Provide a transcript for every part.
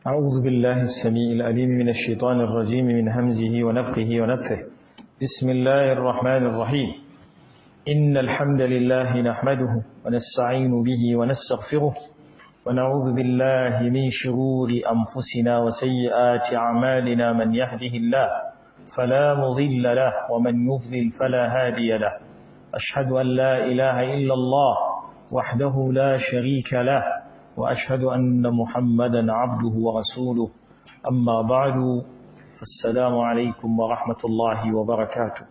أعوذ بالله السميع العليم من الشيطان الرجيم من همزه ونفخه ونفثه. بسم الله الرحمن الرحيم. إن الحمد لله نحمده ونستعين به ونستغفره ونعوذ بالله من شرور أنفسنا وسيئات أعمالنا. من يهده الله فلا مضل له ومن يضلل فلا هادي له. أشهد أن لا إله إلا الله وحده لا شريك له وأشهد أن محمدا عبده ورسوله. أما بعد فالسلام عليكم ورحمة الله وبركاته.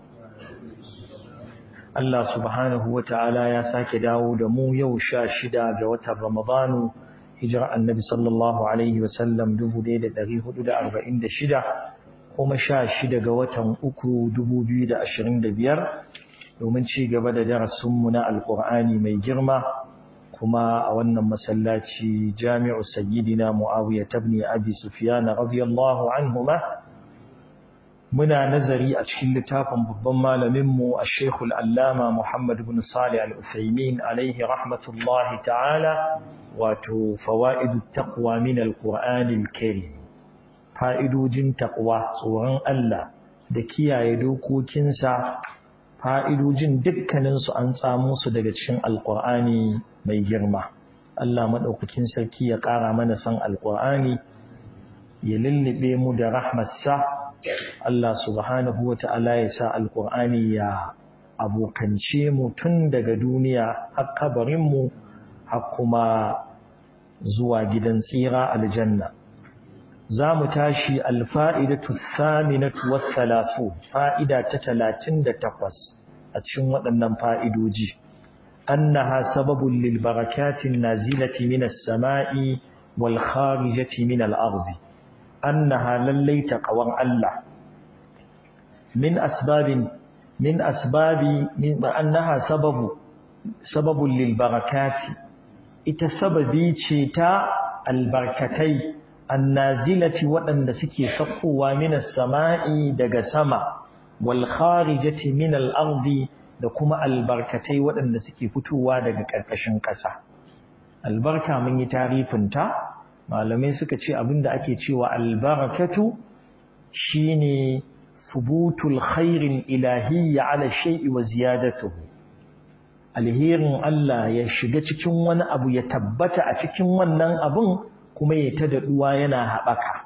Allah subhanahu wa ta'ala ya sake dawo da mu yau 16 ga watan Ramadanu, hijira annabi sallallahu alaihi wasallam 1446, kuma 16 ga watan 3 2025, domin ci gaba da darasinmu na alkur'ani mai girma, kuma a wannan masallaci jami'u sayyidina Muawiya ibn Abi Sufyan radiyallahu anhuma. Muna nazari a cikin littafin babban malaminmu Sheikh al-Allama Muhammad ibn Salih al-Uthaymin alayhi rahmatullahi ta'ala, wato fawaidut taqwa min al-Qur'an al-Karim. Fa'idojin taqwa, tsoron Allah da kiyaye dokokinsa, fa'idojin dukkaninsu an tsamo su daga cikin Al-Qur'ani mai girma. Allah madaukakin sarki ya ƙara mana san Al-Qur'ani, ya lullube mu da rahmarsa. Allah subhanahu wa ta'ala ya sa Al-Qur'ani ya abokance mu tun daga duniya har kabarinmu, har kuma zuwa gidan tsira aljanna. Za mu tashi alfa'idatu thaminatu wathalathun, fa'ida ta 38 a cikin waɗannan fa'idoji. Annaha sababun lil barakatin nazilati minas sama'i wal kharijati minal ardi. أنها للي تقوى الله أنها سبب للبركات، سببي تشيتا البركتي النازلة وأن سكي سقوا من السماء دق سما، والخارجة من الأرض لكما البركتي وأن سكي فتوا دق كركشن كسا. البركة من تعريف انت malamai suka ce abinda ake cewa albarakatu shine thubutul khairin ilahiyya ala shay'i wa ziyadatuhu. Alherin Allah ya shiga cikin wani abu, ya tabbata a cikin wannan abun, kuma ya ta daɗuwa yana haɓaka,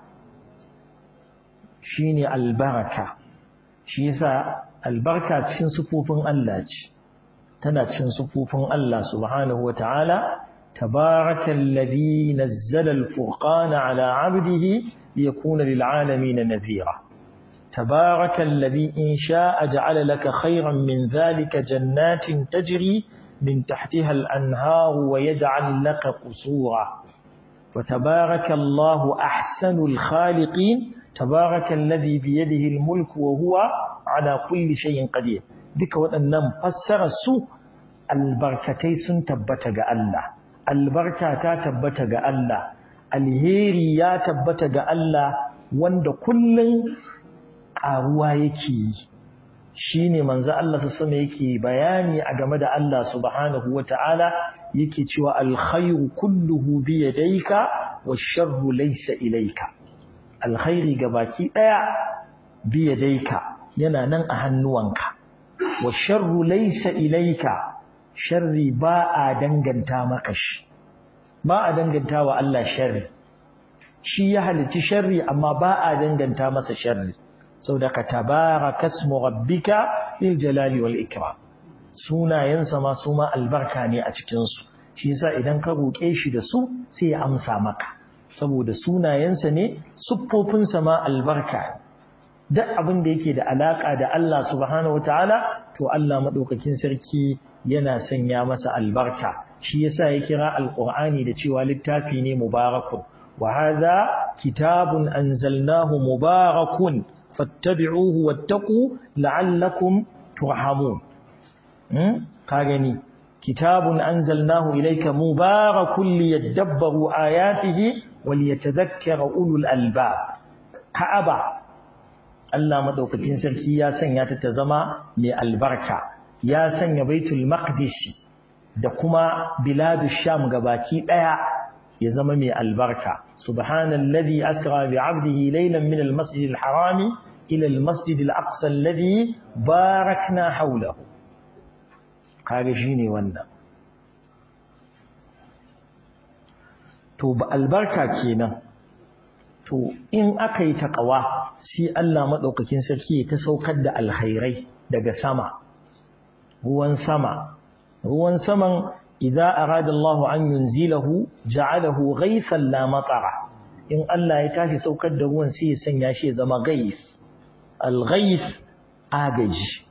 shine albaraka. Shi yasa albarka cikin sufufin Allah ce, tana cikin sufufin Allah subhanahu wata'ala. تبارك الذي نزل الفرقان على عبده ليكون للعالمين نذيرا. تبارك الذي إن شاء جعل لك خيرا من ذلك جنات تجري من تحتها الأنهار ويجعل لك قصورا. وتبارك الله أحسن الخالقين. تبارك الذي بيده الملك وهو على كل شيء قدير. ذكر وأنهم فسر السوء البركتي سنتبتك الله. Albarka ta tabbata ga Allah, alheri ya tabbata ga Allah, wanda kullum ƙaruwa yake yi. Shine manzo Allah sallallahu yake bayani a game da Allah subhanahu wata'ala, yake cewa alkhairu kulluhu bi yadayka wash-sharru laysa ilayka. Alkhairi gabaki daya bi yadayka, yana nan a hannuwanka. Wash-sharru laysa ilayka, sharri ba a danganta maka shi, ba a danganta wa Allah sharri. Shi ya halici sharri, amma ba a danganta masa sharri. Saboda ka tabaraka ismu rabbika lil jalali wal ikram. Sunayensa ma su ma albarka ne a cikin su. Shi yasa idan ka roke shi da su sai ya amsa maka, saboda sunayensa ne, siffofinsa ma albarka. Duk abin da yake da alaka da Allah subhanahu wataala, to Allah madaukakin sarki yana sanya masa albarka. Shi yasa ya kira alqur'ani da cewa littafi ne mubarakun. Wa hadha kitabun anzalnahu mubarakun fattabi'uhu wattaqu la'allakum turhamun. Ka gani, kitabun anzalnahu ilayka mubarakun liyadabbaru ayatihi wa liyatadhakkara ulul albab. Ka'aba, Allah madaukakin sarki ya sanya ta zama mai albarka. Ya sanya Baitul Maqdis da kuma biladu Sham gabaki daya ya zama mai albarka subhanallazi asra bi 'abdihi laylan min al-masjidil harami ila al-masjidil aqsa alladhi barakna hawlahu kage shine wannan to ba albarka kenan to in aka yi taqwa sai Allah madaukakin sarki ta saukar da alkhairai daga sama ruwan saman idza arada Allah an yunzilahu ja'alahu ghaythan la matara in Allah ya tashi saukar da ruwan sai ya sanya shi ya zama ghayth al-ghayth agaji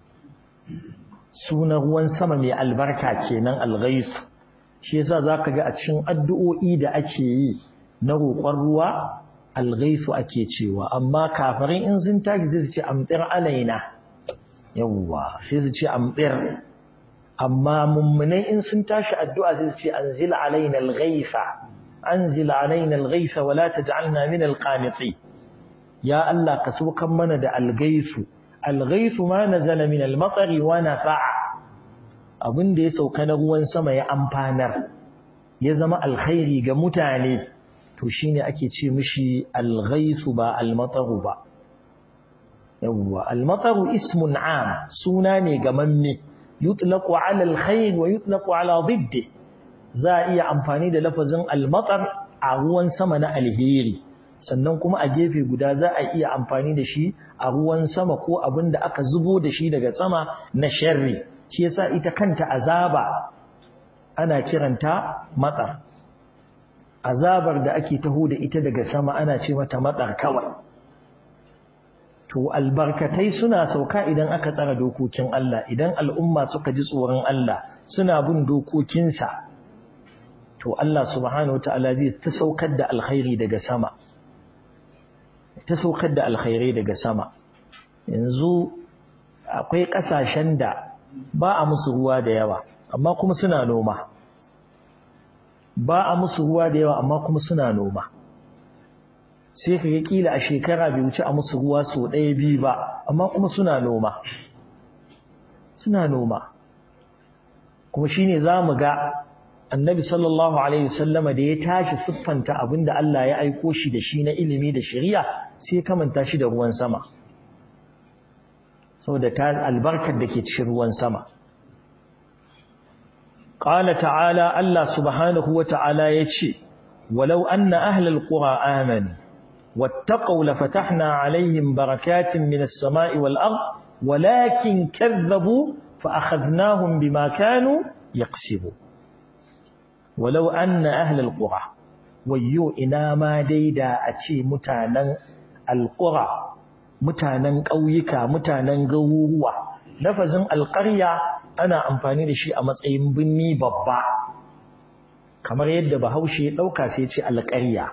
sunan ruwan sama mai albarka kenan al-ghayth shi yasa zaka ga a cikin addu'o'i da ake yi na roƙon ruwa al-ghayth ake cewa amma kafirin in sun tashi sai su ce amtir alaina yawwa sai su ce amtir amma mummunai in sun tashi addu'a sai su ce anzil alaina al-ghaytha wa la taj'alna min al-qanitin ya Allah ka saukan mana da al-ghaythu al-ghaythu ma nazala min al-matar wa nafa'a abinda ya sauka na ruwan sama ya amfanar ya zama alkhairi ga mutane to shine ake ce mishi al-ghaythu ba al-matar ba yawwa al-matar ismun 'am suna ne gamamme yutlaqu ala alkhair wa yutlaqu ala diddi za iya amfani da lafazin almatar a ruwan sama na alheri sannan kuma a gefe guda za a iya amfani da shi a ruwan sama ko abinda aka zubo da shi daga sama na sharri shi yasa ita kanta azaba ana kiranta matsar azabar da ake taho da ita daga sama ana ce mata matsar kawai to albarkatai suna sauka idan aka tsara dokokin Allah idan al'umma suka ji tsoron Allah suna bin dokokinsa to Allah subhanahu wataala zai ta saukar da alkhairi daga sama yanzu akwai kasashen da ba a musu ruwa da yawa amma kuma suna noma sai ka ga kila a shekara bai wuce a musu ruwa so ɗaya biyu ba amma kuma suna noma kuma shine zamu ga annabi sallallahu alaihi wasallama da ya tashi siffanta abinda Allah ya aiko shi da shi na ilimi da shari'a sai kamanta shi da ruwan sama saboda ta albarkar da ke cikin ruwan sama qala ta'ala Allah subhanahu wa ta'ala yace walau anna ahlal qura amanu واتقوا لفتحنا عليهم بركات من السماء والأرض ولكن كذبوا فأخذناهم بما كانوا يقسبون ولو أن أهل القرى ويو إنما ديدا أتي متانا القرى متانا قويكا متانا قووا لفظا القرية أنا أمفاني لشيء أمسعين بني ببا كما يد بهوشي لو كاسيتي القرية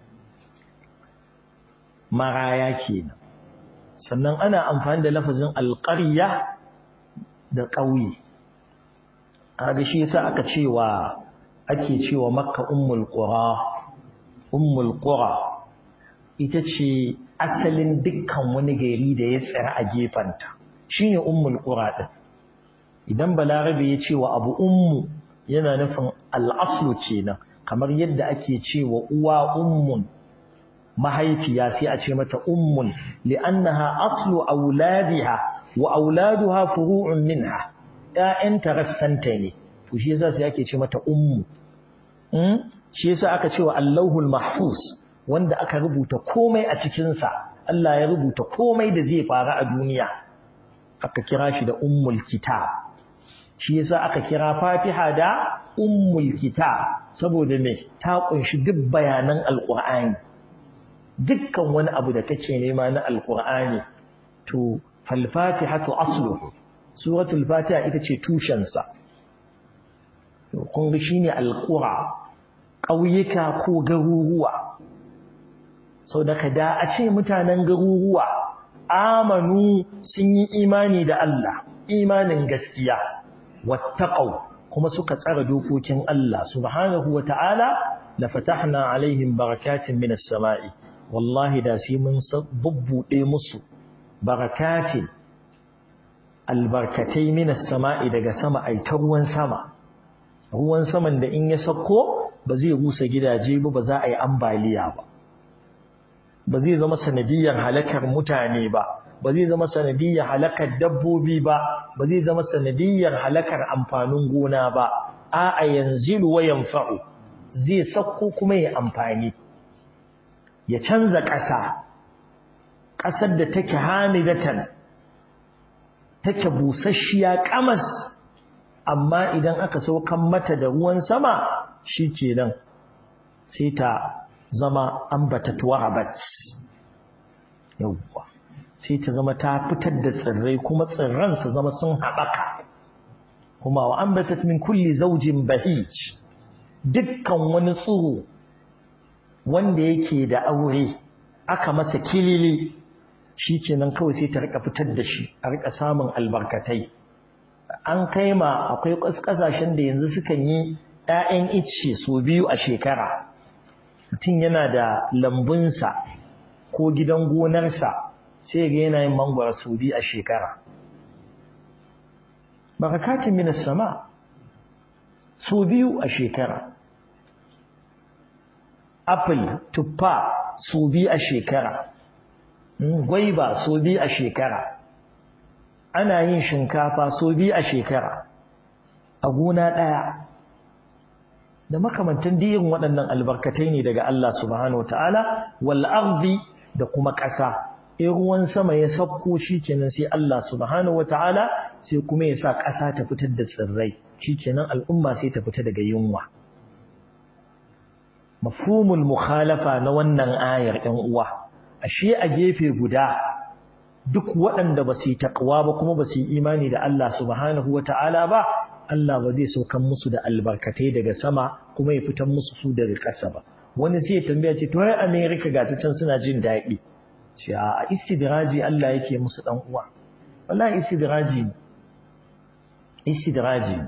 maraya kenan sannan ana amfani da lafazin alqarya da ƙauye kaga shi yasa ake cewa makka ummul qura ita ce asalin dukkan wani gari da ya tsira a gefanta shine ummul qura din idan balarabe ya ce wa abu ummu yana nufin al-aslu kenan kamar yadda ake cewa uwa ummun mahaifiya sai a ce mata ummun li'annaha aslu auladiha wa auladuha furu'un minha ƴaƴanta rassanta ne to shi yasa sai ake ce mata ummu shi yasa aka ce wa Allahul Mahfuz wanda aka rubuta komai a cikin sa Allah ya rubuta komai da zai faru a duniya aka kira shi da ummul kitab shi yasa aka kira Fatiha da ummul kitab saboda me ta kunshi duk bayanan alqur'ani dukkan wani abu da kake nema na alqur'ani to fal fatihatu asluhu suratul fatiha ita ce tushen sa to kun ga shine alqura kauyuka ko garuruwa so da kada a ce mutanen garuruwa amanu sun yi imani da Allah imanin gaskiya wattaqau kuma suka tsara dokokin Allah subhanahu wataala la fatahna alaihim barakatin minas sama'i wallahi da sai mun bubbude musu barakatin albarkatai minas sama'i daga sama ai ta ruwan saman da in ya sako ba zai rusa gidaje ba za a yi ambaliya ba zai zama sanadiyyar halakar mutane ba zai zama sanadiyyar halakar dabbobi ba zai zama sanadiyyar halakar amfanin gona ba a yanzilu wa yanfa'u zai sauko kuma ya amfani ya canza ƙasar da take hamidatan take busasshiya kamas amma idan aka saukan mata da ruwan sama shikenan sai ta zama ambatat warabat yawwa sai ta zama ta fitar da tsirrai kuma tsirran su zama sun haɓaka kuma wa ambatat min kulli zawjin bahij dukkan wani tsiro wanda yake da aure aka masa kilili shikenan kawai sai ta rika fitar da shi a rika samun albarkatai an kai ma akwai kasashen da yanzu sukan yi 'ya'yan icce so biyu a shekara mutum yana da lambunsa ko gidan gonarsa sai ga yana yin mangwara so biyu a shekara barakatin minas sama so biyu a shekara apple tuffa so biyu a shekara gwaiba so biyu a shekara ana yin shinkafa so biyu a shekara a gona ɗaya da makamantan diyin waɗannan albarkatai ne daga Allah subhanahu wataala wal ardi da kuma ƙasa in ruwan sama ya sauko shikenan sai Allah subhanahu wataala sai kuma ya sa ƙasa ta fitar da tsirrai shikenan al'umma sai ta fita daga yunwa mafhumul mukhalafa na wannan ayar ɗan uwa ashe a gefe guda duk waɗanda ba su yi taqwa ba kuma ba su yi imani da Allah subhanahu wataala ba Allah ba zai saukan musu da albarkatai daga sama kuma ya fitar musu su daga ƙasa ba wani sai ya tambaya ce to ai America ga ta can suna jin daɗi ce a istidraji Allah yake musu dan uwa wallahi istidraji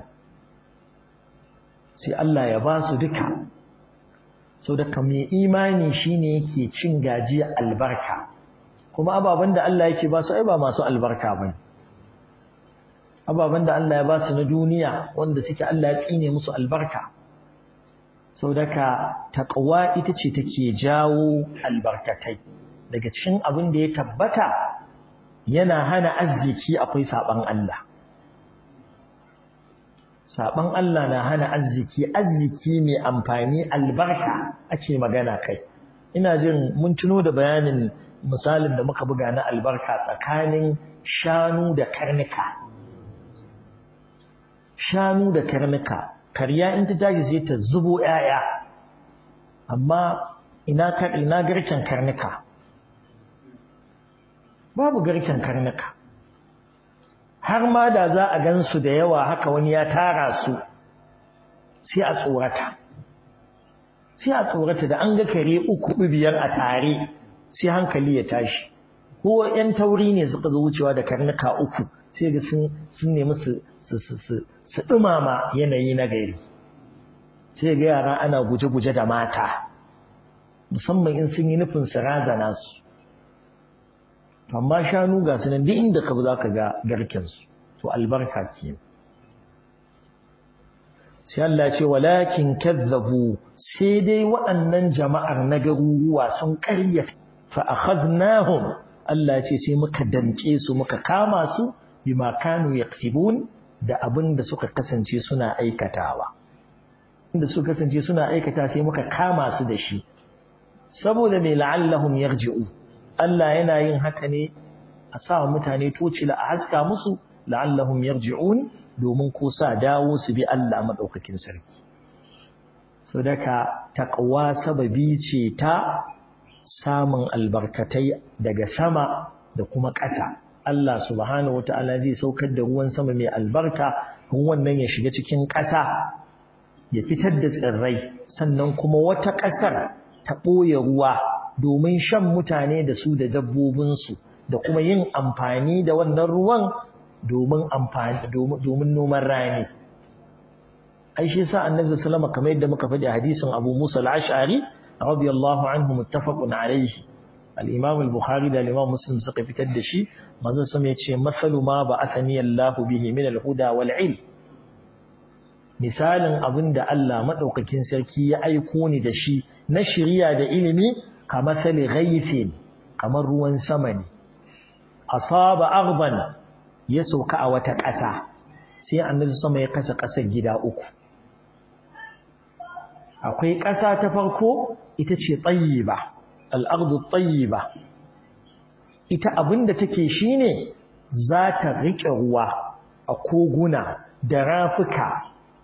sai Allah ya ba su duka sau da mai imani shine yake cin gajiya albarka kuma ababen da Allah yake ba su ai ba masu albarka bane ababen da Allah ya ba su na duniya wanda suke Allah ya tsine musu albarka sau da taqwa ita ce take jawo albarkatai daga cikin abin da ya tabbata yana hana arziki akwai saban Allah saban Allah na hana arziki mai amfani albarka ake magana kai ina jin mun tuno da bayanin misalin da muka buga na albarka tsakanin shanu da karnuka karya in ta tashi sai ta zubo 'ya'ya amma ina garken karnuka babu garken karnuka har ma da za a gansu da yawa haka wani ya tara su sai a tsorata da an ga kare 3-5 a tare sai hankali ya tashi ko 'yan tauri ne suka zo wucewa da karnuka 3 sai ga sun nemi su dumama yanayi na gari sai ga yara ana guje-guje da mata musamman in sun yi nufin su razana su amma shanu ga su nan duk inda ka za ka ga garkensu to albarka ke sai Allah ce walakin kazzabu sai dai waɗannan jama'ar na garuruwa sun ƙaryata fa akhadnahum Allah ce sai muka danke su muka kama su bima kanu yaksibun da abin da suka kasance suna aikatawa inda suka kasance suna aikata sai muka kama su da shi saboda mai la'allahum yarji'u Allah yana yin haka ne a sa mutane tocila a haska musu la'allahum yarji'un domin ko sa dawo su bi Allah madaukakin sarki so daka taqwa sababi ce ta samun albarkatai daga sama da kuma ƙasa Allah subhanahu wataala zai saukar da ruwan sama mai albarka ruwan nan ya shiga cikin ƙasa ya fitar da tsirrai sannan kuma wata ƙasar ta ɓoye ruwa domin shan mutane da su da dabbobinsu da kuma yin amfani da wannan ruwan domin noman rani ai shi yasa annabi sallallahu alaihi wasallam kamar yadda muka faɗi hadisin Abu Musa al-Ash'ari radiyallahu anhu muttafaqun alayhi al-Imam al-Bukhari da al-Imam Muslim suka fitar da shi manzon sama yace masalu ma ba'athani Allahu bihi min al-huda wal ilm misalin abinda Allah madaukakin sarki ya aiko ni da shi na shiriya da ilimi kamar sali ghaithin kamar ruwan sama ne asaba ardan ya sauka a wata ƙasa sai annabi sama ya kasa ƙasar gida uku akwai ƙasa ta farko ita ce tayyiba al-ardu tayyiba ita abinda take shine za ta rike ruwa a koguna da rafuka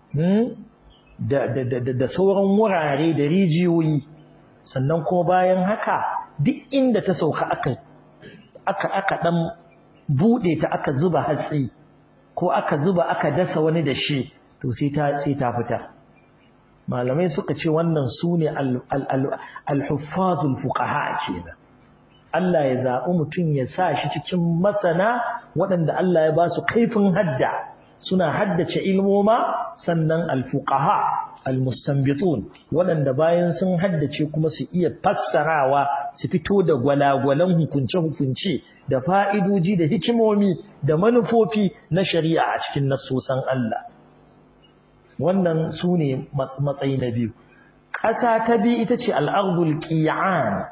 da sauran wurare da rijiyoyi sannan kuma bayan haka duk inda ta sauka aka dan bude ta aka zuba hatsi ko aka dasa wani da shi to sai ta fita malamai suka ce wannan sune al-huffazul fuqaha kenan Allah ya zaɓi mutum ya sa shi cikin masana waɗanda Allah ya ba su kaifin hadda suna haddace ilmoma sannan al-fuqaha al-mustanbitun waɗanda bayan sun haddace kuma su iya fassarawa su fito da gwalagwalan hukunce-hukunce da fa'idoji da hikimomi da manufofi na shari'a a cikin nassosan Allah wannan su ne matsayi na biyu ƙasa ta biyu ita ce al-ardul qi'an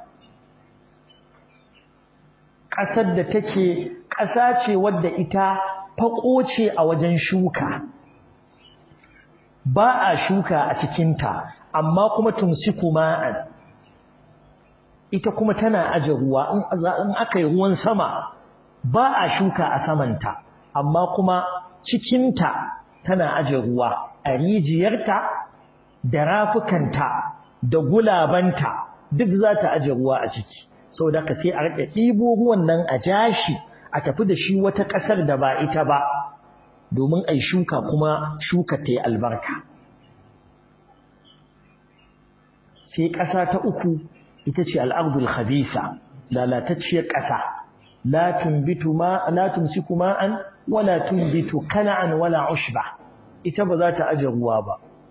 ƙasar da take ƙasa ce wadda ita faƙo ce a wajen shuka ba a shuka a cikinta amma kuma tumsiku ma'an ita kuma tana aje ruwa in aka yi ruwan sama ba a shuka a samanta amma kuma cikinta tana aje ruwa a rijiyarta da rafukanta da gulabanta duk za ta aje ruwa a ciki saboda ka sai a rike ɗibo ruwan nan a jashi a tafi da shi wata ƙasar da ba ita ba domin ai shuka kuma shuka ta yi albarka sai ƙasa ta uku ita ce al'ardul khabisa lalatacciyar ƙasa la tumsiku ma'an wala tunbitu kala'an wala ushba ita ba za ta aje ruwa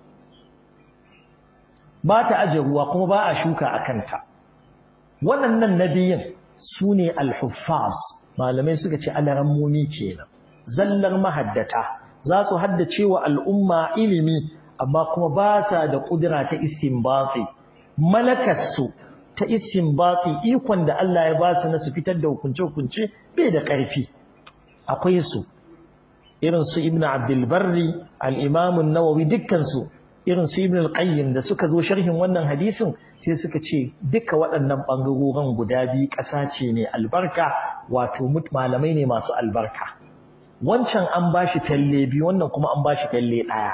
ba ta aje ruwa kuma ba a shuka a kanta waɗannan nabiyin su ne al-huffaz malamai suka ce alarammomi kenan zallar mahaddata za su haddace wa al'umma ilimi amma kuma ba sa da ƙudura ta istinbati malakarsu ta istinbati ikon da Allah ya ba su na su fitar da hukunce-hukunce bai da ƙarfi akwai su irin su ibn abdul barri al-imam an-nawawi dukkan su irin su ibn al-qayyim da suka zo sharhin wannan hadisin sai suka ce duka waɗannan bangarorin guda biyu ƙasa ce ne albarka wato malamai ne masu albarka wancan an bashi talle biyu wannan kuma an bashi talle ɗaya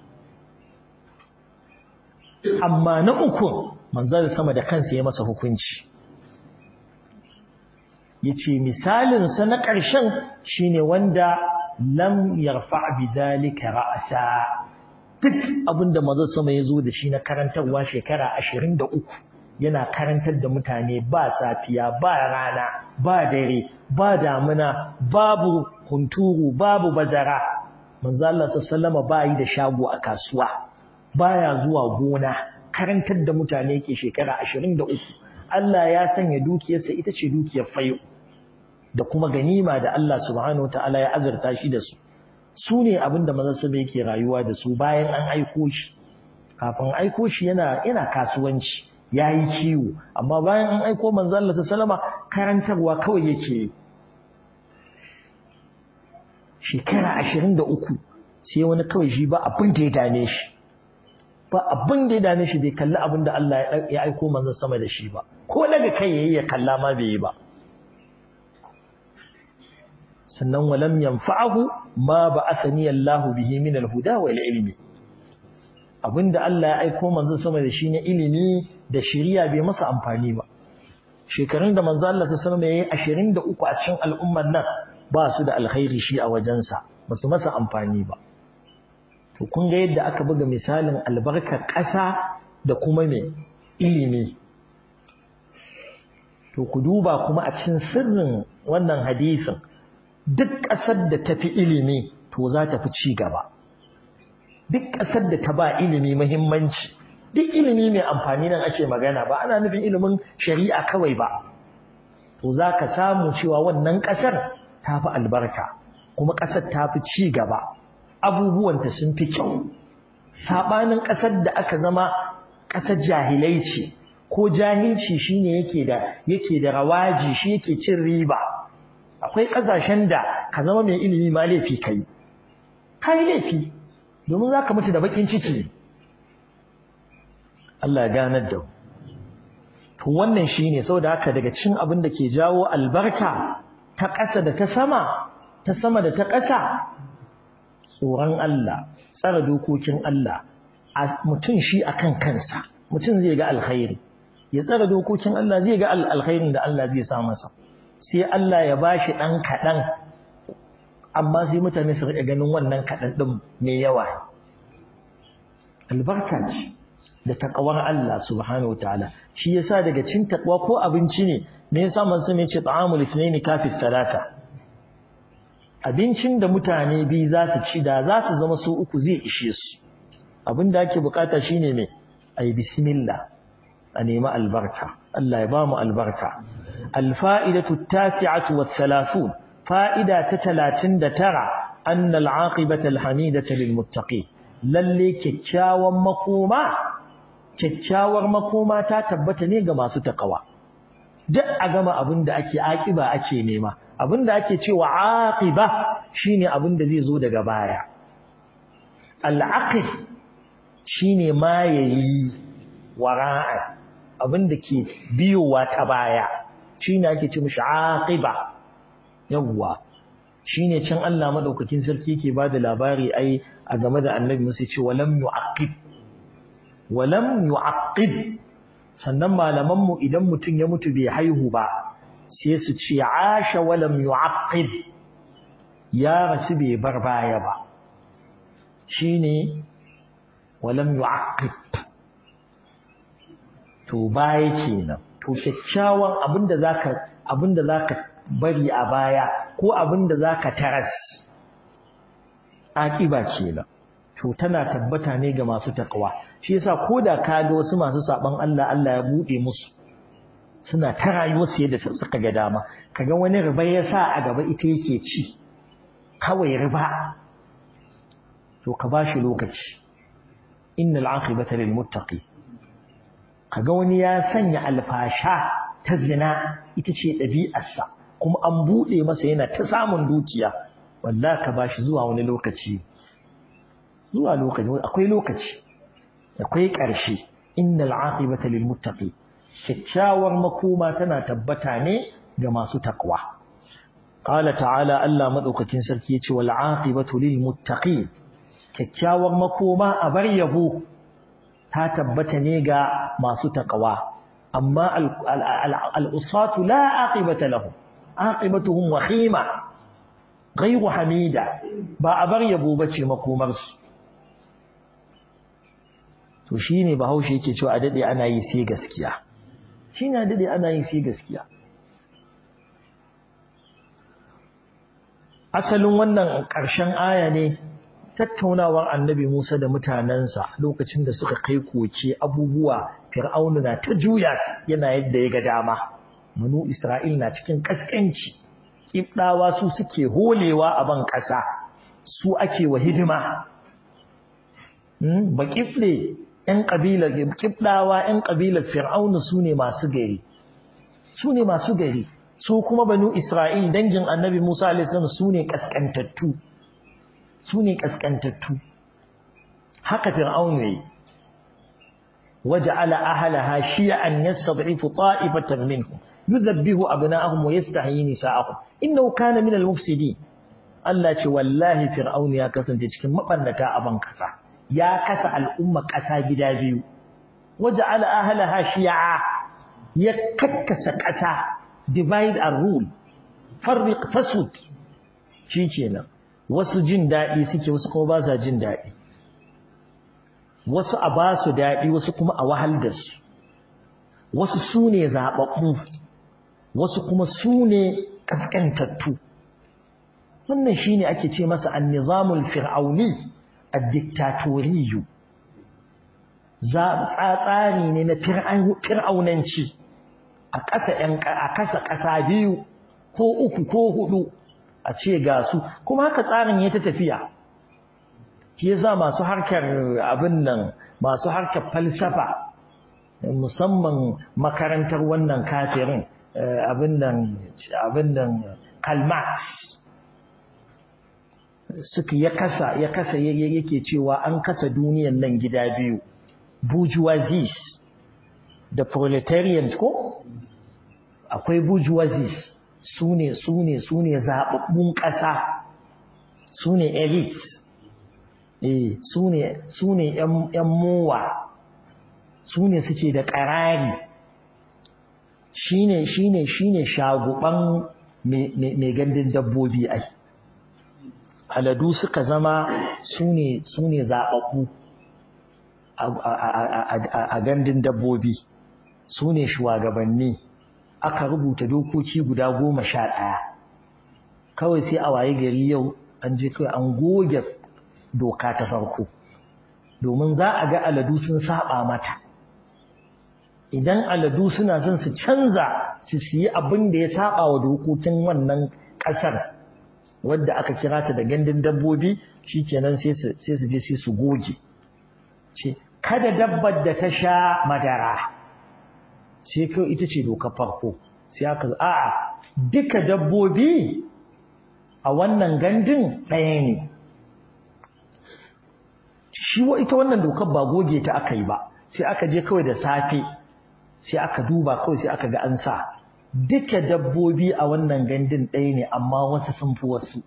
amma na uku manzon sama da kansa ya masa hukunci yace misalin sa na ƙarshen shine wanda lam yarfa bidalika ra'sa duk abinda manzon sama ya zo da shi na karantarwa shekara 23 yana karantar da mutane ba safiya ba rana ba dare ba damuna babu hunturu babu bazara manzo Allah sallallahu alaihi da shago a kasuwa baya zuwa gona karantar da mutane yake shekara 23 Allah ya sanya dukiyarsa ita ce dukiyar fayo da kuma ganima da Allah subhanahu wataala ya azurta shi da su ne abinda manzo sallallahu yake rayuwa da su bayan an aiko shi kafin aiko shi yana kasuwanci yayi kiwo amma bayan an aiko manzo Allah sallallahu alaihi karantarwa kawai yake shekara 23 sai wani kawai shi ba abin da ya dame shi bai kalli abin da Allah ya aiko manzo sama da shi ba ko daga kai yayi ya kalla ma bai yi ba sannan walam yanfa'ahu ma ba'athani Allahu bihi min al-huda wal ilmi abinda Allah ya aiko manzo sama da shi ne ilimi da shari'a bai masa amfani ba shekarun da manzo Allah sallallahu alaihi wasallam yayi 23 a cikin al'ummar nan ba su da alkhairi shi a wajensa ba su masa amfani ba to kun ga yadda aka buga misalin albarkar ƙasa da kuma me ilimi to ku duba kuma a cikin sirrin wannan hadisin duk ƙasar da tafi ilimi to za ta fi ci gaba duk ƙasar da ta ba ilimi muhimmanci duk ilimi mai amfani nan ake magana ba ana nufin ilimin shari'a kawai ba to za ka samu cewa wannan ƙasar ta fi albarka kuma ƙasar ta fi ci gaba abubuwanta sun fi kyau sabanin ƙasar da aka zama ƙasar jahilai ce ko jahilci shine yake da rawaji shi yake cin riba. Akwai ƙasashen da ka zama mai ilimi ma laifi kai laifi domin zaka mutu da bakin ciki. Allah ya ganar da to wannan shine saboda haka daga cikin abin da ke jawo albarka ta ƙasa da ta sama da ta ƙasa tsoron Allah, tsara dokokin Allah, mutum shi akan kansa, mutum zai ga alkhairi, ya tsara dokokin Allah zai ga alkhairin da Allah zai sa masa, sai Allah ya bashi ɗan kaɗan, amma sai mutane su riƙa ganin wannan kaɗan ɗin mai yawa. Albarka ce da taƙawar Allah subhanahu wa ta'ala, shi yasa daga cin taƙwa ko abinci ne, me yasa manzo ne ce ta'amul ithnaini kafis salata. Abincin da mutane biyu za su ci da za su zama su uku zai ishe su. Abin da ake bukata shine me? Ai bismillah, a nemi albarka. Allah ya ba mu albarka. Alfa'idatu tasi'atu was-salasun, fa'ida ta 39 anna al-aqibata al-hamidata lil-muttaqin. Lalle kyakkyawar makoma ta tabbata ne ga masu takawa. Duk a gama abin da ake aqiba ake nema. Abinda ake cewa aqiba shine abinda zai zo daga baya. Al-aqib shine ma yayi wara'a, abinda ke biyowa ta baya shine ake ce mishi aqiba. Yawwa shine can Allah madaukakin sarki yake bada labari ai a game da Annabi Musa ce walam yu'aqib. Sannan malaman mu idan mutun ya mutu bai haihu ba sai su ce asha walam yu'aqqib, ya rasu bai bar baya ba, shine walam yu'aqqib. To baya kenan, to kyakkyawan abinda zaka bari a baya ko abinda zaka taras aqiba kenan. To tana tabbata ne ga masu takwa. Shi yasa koda kaga wasu masu saban Allah ya bude musu suna ta rayuwarsu yadda suka ga dama, kaga wani riba ya sa a gaba ita yake ci, kawai riba, to ka bashi lokaci. Innal aqibata lil muttaqin. Kaga wani ya sanya alfasha ta zina ita ce ɗabi'arsa, kuma an buɗe masa yana ta samun dukiya, wallahi ka bashi zuwa wani lokaci, akwai ƙarshe. Innal aqibata lil muttaqin. Kyakkyawar makoma tana tabbata ne ga masu takwa. Qala ta'ala, Allah madaukakin sarki yace wal aqibatu lil muttaqin. Kyakkyawar makoma a bar yabo ta tabbata ne ga masu takwa, amma al-usatu la aqibata lahum, aqibatuhum wakhima ghayru hamida, ba a bar yabo bace makomar su. To shine Bahaushe yake cewa a dade ana yi sai gaskiya. Asalin wannan ƙarshen aya ne tattaunawar Annabi Musa da mutanensa lokacin da suka kai koke abubuwa, Fir'aunu na ta juya yana yadda ya ga dama, Banu Isra'il na cikin kaskanci, Kibdawa su suke holewa a ban ƙasa, su ake wa hidima. Baƙifle ‘yan ƙabilar Kibdawa, ‘yan ƙabilar Fir'aunu su ne masu gari, su kuma Banu Isra'il dangin Annabi Musa a.s. su ne ƙasƙantattu. Haka Fir'aunu yayi. Waja'ala ahlaha shi'an yastad'ifu ta'ifatan minhum yudhabbihu abna'ahum wa yastahyi nisa'ahum innahu kana min al-mufsidin. Allah ce wallahi Fir'aunu ya kasance cikin mabannata a ban kasa. Ya kasa al'umma ƙasa gida biyu, waja'ala ahlaha shi'a, ya kakkasa ƙasa, divide and rule, farriq fasud. Shikenan, wasu jin daɗi suke, wasu kuma ba sa jin daɗi, wasu a ba su daɗi, wasu kuma a wahal da su, wasu su ne zaɓaɓɓu, wasu kuma su ne ƙasƙantattu. Wannan shine ake ce masa an-nizamul fir'auni, ad-diktatoriyyu. Tsari ne na fir'aunanci, a kasa ƙasa biyu ko uku ko hudu a ce ga su, kuma haka tsarin ya ta tafiya. shi yasa masu harkar abin nan masu harkar falsafa musamman makarantar wannan kafirin abin nan Karl Marx suka ya kasa yake cewa an kasa duniyar nan gida biyu, bourgeoisie da proletariat ko akwai bourgeoisie sune zababbun ƙasa, sune elite sune yan mowa, sune suke da ƙarari, shine shaguban mai gandun dabbobi ai. Aladu suka zama sune zababbu a gandun dabbobi, sune shugabanni. Aka rubuta dokoki guda 11 kawai sai a waye gari yau an je kai an goge doka ta farko domin za a ga aladu sun saba mata. Idan aladu suna son su canza su yi abin da ya saba wa dokokin wannan kasar wadda aka kira ta da gandun dabbobi, shikenan sai su je sai su goge ce kada dabbar da ta sha madara, sai kai ita ce dokar farko. Sai aka a'a duka dabbobi a wannan gandun ɗaya ne. Shi ita wannan dokar ba goge ta aka yi ba, sai aka je kawai da safe sai aka duba kawai sai aka ga an sa duka dabbobi a wannan gandun ɗaya ne, amma wasu sun fi wasu.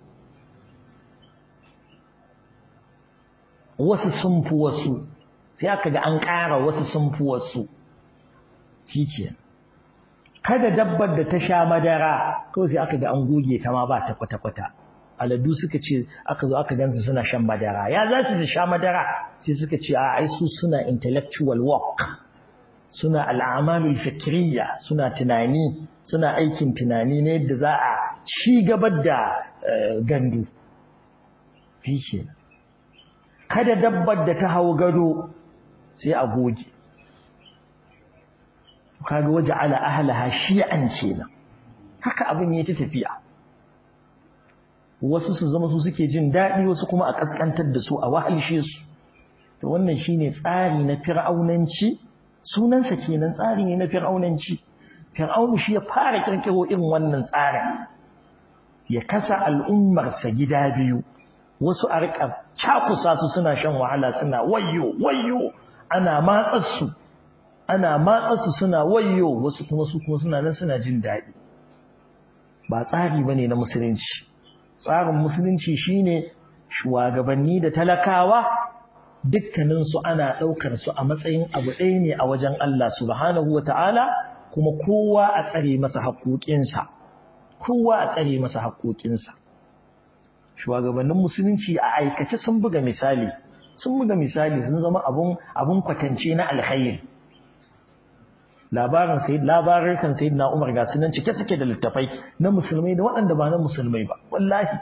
Wasu sun fi wasu, sai aka ga an ƙara wasu sun fi wasu. Shi kada dabbar da ta sha madara kawai sai aka ga an goge ta ma ba ta kwata-kwata. Aladu suka ce aka zo aka gansu suna shan madara, ya za su sha madara? Sai suka ce a ai su suna intellectual work, suna al'amalul fikriya, suna tunani, suna aikin tunani ne yadda za a ci gaba da gandu. Shi kada dabbar da ta hau gado sai a goge. Kaga waje ala ahlaha shi'an kenan. Haka abin yake tafiya. Wasu su zama su suke jin daɗi, wasu kuma a kaskantar da su, a wahalshe su. To wannan shine tsari na fir'aunanci, sunansa kenan, tsari ne na fir'aunanci. Fir'aunu shi ya fara kirkiro irin wannan tsarin. Ya kasa al'ummarsa gida biyu. Wasu a rika cakusa su suna shan wahala, suna wayyo ana matsar su suna wayyo, wasu kuma suna nan suna jin daɗi. Ba tsari bane na musulunci. Tsarin musulunci shine shugabanni da talakawa dukkanin su ana daukar su a matsayin abu ɗaya ne a wajen Allah subhanahu wataala, kuma kowa a tsare masa haƙoƙinsa. Shugabannin musulunci a aikace sun buga misali sun zama abun kwatance na alkhairi. Labarin sayyidina Umar ga sunan cike suke da littafai na musulmai da waɗanda ba na musulmai ba. Wallahi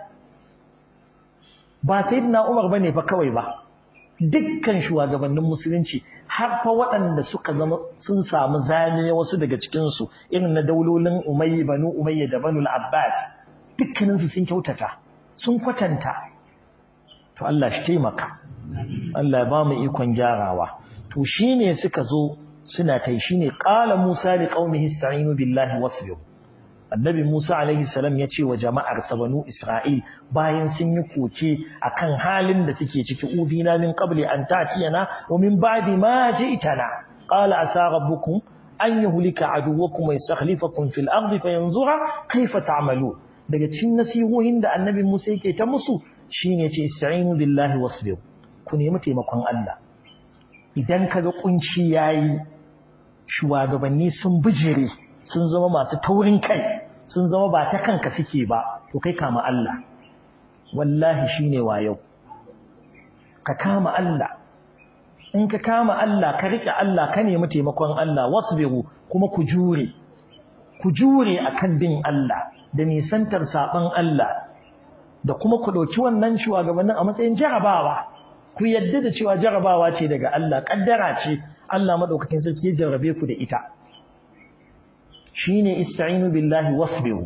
ba sayyidina Umar bane fa kawai ba, dukkan shugabannin musulunci har fa waɗanda suka zama sun samu zane, wasu daga cikin su irin na daulolin Banu Umayya da Banu al-Abbas, dukkanin su sun kyautata, sun kwatanta. To Allah shi taimaka, Allah ya ba mu ikon gyarawa. To shine suka zo suna tai, shine qala Musa li qaumihi ista'inu billahi wasbiru. Annabi Musa alaihi salam ya ce wa jama'ar sa banu Isra'il bayan sun yi koke akan halin da suke ciki, udina min qabli an ta'tiyana wa min ba'di ma ji'tana qala asa rabbukum an yuhlika aduwwakum wa yastakhlifakum fil ardi fayanzura kayfa ta'malun. Daga cikin nasihohin da Annabi Musa yake ta musu shine ce ista'inu billahi wasbiru, ku nemi taimakon Allah. Idan kaga kunci yayi, shugabanni sun bijire, sun zama masu taurin kai, sun zama ba ta kanka suke ba, to kai kama Allah. Wallahi shine wayo. Ka kama Allah. In ka kama Allah, ka rike Allah, ka nemi taimakon Allah, wasbiru, kuma ku jure. Ku jure akan bin Allah da nisantar saban Allah, da kuma ku dauki wannan shugabannin a matsayin jarabawa. Ku yadda da cewa jarabawa ce daga Allah, kaddara ce Allah madaukakin sarki ya jarrabe ku da ita. Shine ista'inu billahi wasbiru.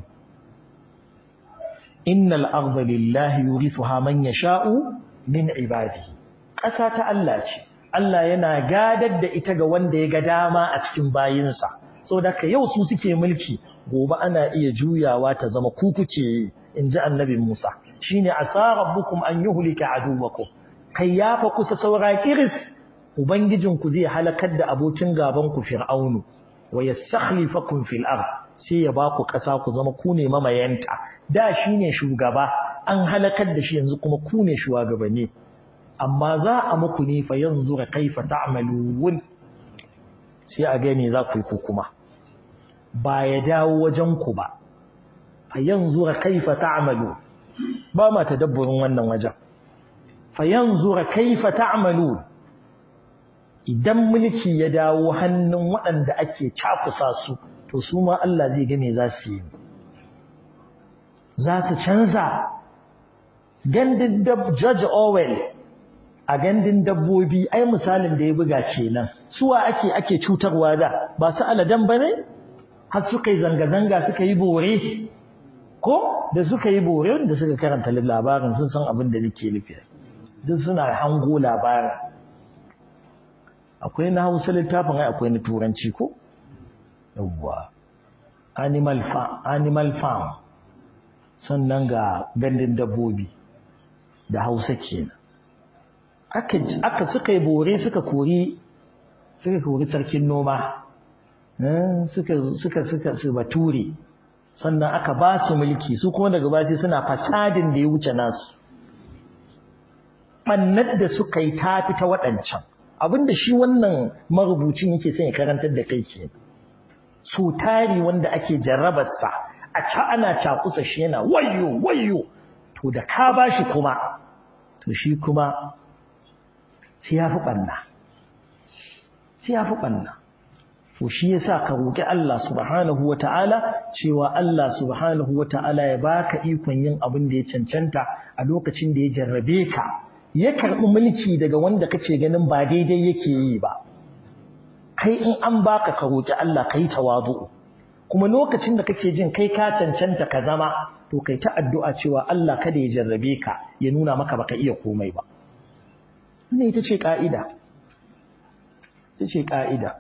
Innal arda lillahi yurithuha man yasha'u min ibadihi. ƙasa ta Allah ce Allah yana gadar da ita ga wanda ya ga dama a cikin bayinsa saboda ka yau su suke mulki gobe ana iya juyawa ta zama ku kuke yi inji annabi Musa shine asa rabbukum an yuhlika aduwakum kai ya fa kusa saura kiris ubangijinku zai halakar da abokin gaban ku fir'aunu wa yastakhlifakum fil ard sai ya baku ƙasa ku zama ku ne mamayanta da shine shugaba an halakar da shi yanzu kuma ku ne shugabanni amma za a muku ne fa yanzu kaifa ta'malun sai a gani za ku yi ku kuma ba ya dawo wajen ku ba fa yanzu kaifa ta'malu ba ma tadabburin wannan wajen fa yanzu kaifa ta'malu idan mulki ya dawo hannun waɗanda ake cakusa su to su ma Allah zai ga me za su yi za su canza gandun George Orwell a gandun dabbobi ai misalin da ya buga kenan suwa ake cutarwa da ba su aladan bane har suka yi zanga-zanga suka yi bore ko da suka yi bore da suka karanta labarin sun san abin da nake nufi duk suna hango labarin akwai na Hausa littafin ai akwai na Turanci ko yawwa animal farm sannan ga gandun dabbobi da Hausa kenan aka suka yi bore suka kori sarkin noma suka su bature sannan aka ba su mulki su kuma daga baya suna fasadin da ya wuce nasu bannar da suka yi tafi ta waɗancan abinda shi wannan marubucin yake son ya karantar da kai ke su tari wanda ake jarrabarsa a ca ana cakusa shi yana wayyo to da ka bashi kuma to shi kuma sai ya fi ɓanna to shi yasa ka roƙi Allah subhanahu wata'ala cewa Allah subhanahu wata'ala ya baka ikon yin abin da ya cancanta a lokacin da ya jarrabe ka ya karɓi mulki daga wanda kake ganin ba daidai yake yi ba kai in an baka ka roƙi Allah kai tawazu kuma lokacin da kake jin kai ka cancanta ka zama to kai ta addu'a cewa Allah kada ya jarrabe ka ya nuna maka baka iya komai ba wannan ita ce ka'ida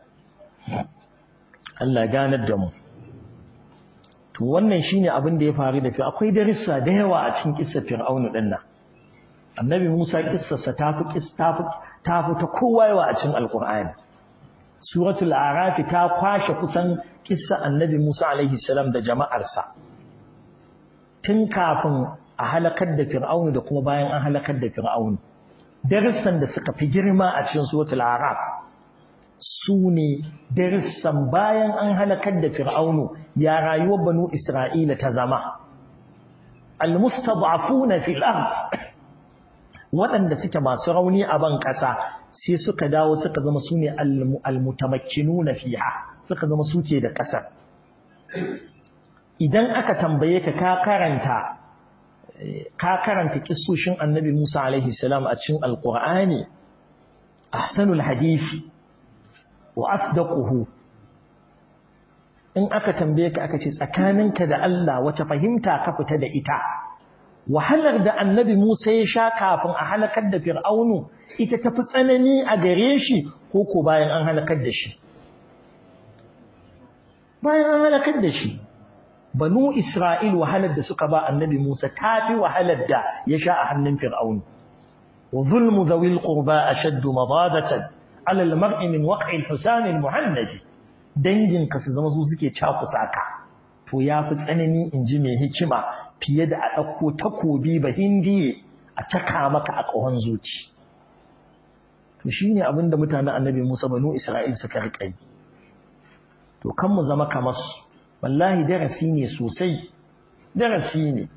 Allah ganar da mu to wannan shine abin da ya faru da akwai darussa da yawa a cikin kissar Fir'aunu din nan Annabi Musa kissarsa ta fi ta kowa yawa a cikin Alƙur'ani Suratul A'raf ta kwashe kusan kissa Annabi Musa alaihi salam da jama'arsa tun kafin a halakar da Fir'aunu da kuma bayan an halakar da Fir'aunu darussan da suka fi girma a cikin Suratul A'raf su ne darussan bayan an halakar da Fir'aunu ya rayuwar banu Isra'ila ta zama al-mustad'afuna fil ard waɗanda suke masu rauni a ban ƙasa sai suka dawo suka zama su ne al-mutamakkinuna fiha suka zama suke da ƙasar idan aka tambaye ka karanta kissoshin Annabi Musa alaihi salam a cikin Alƙur'ani ahsanul hadisi wa asdaquhu in aka tambaye ka aka ce tsakaninka da Allah wace fahimta ka fita da ita wahalar da Annabi Musa ya sha kafin a halakar da Fir'aunu ita tafi tsanani a gare shi ko bayan an halakar da shi bayan an halakar da shi banu Isra'il wahalar da suka ba Annabi Musa tafi wahalar da ya sha a hannun Fir'aunu wa zulmu dhawil qurba ashaddu madadatan ala al-mar'i min waq'i al-husan al-muhannad dangin ka su zama su suke cakusa ka to yafi tsanani inji mai hikima fiye da a dauko takobi ba hindiye a caka maka a ƙahon zuci to shine abinda mutanen Annabi Musa banu Isra'il suka riƙa to kan mu zama kamar su wallahi darasi ne sosai darasi ne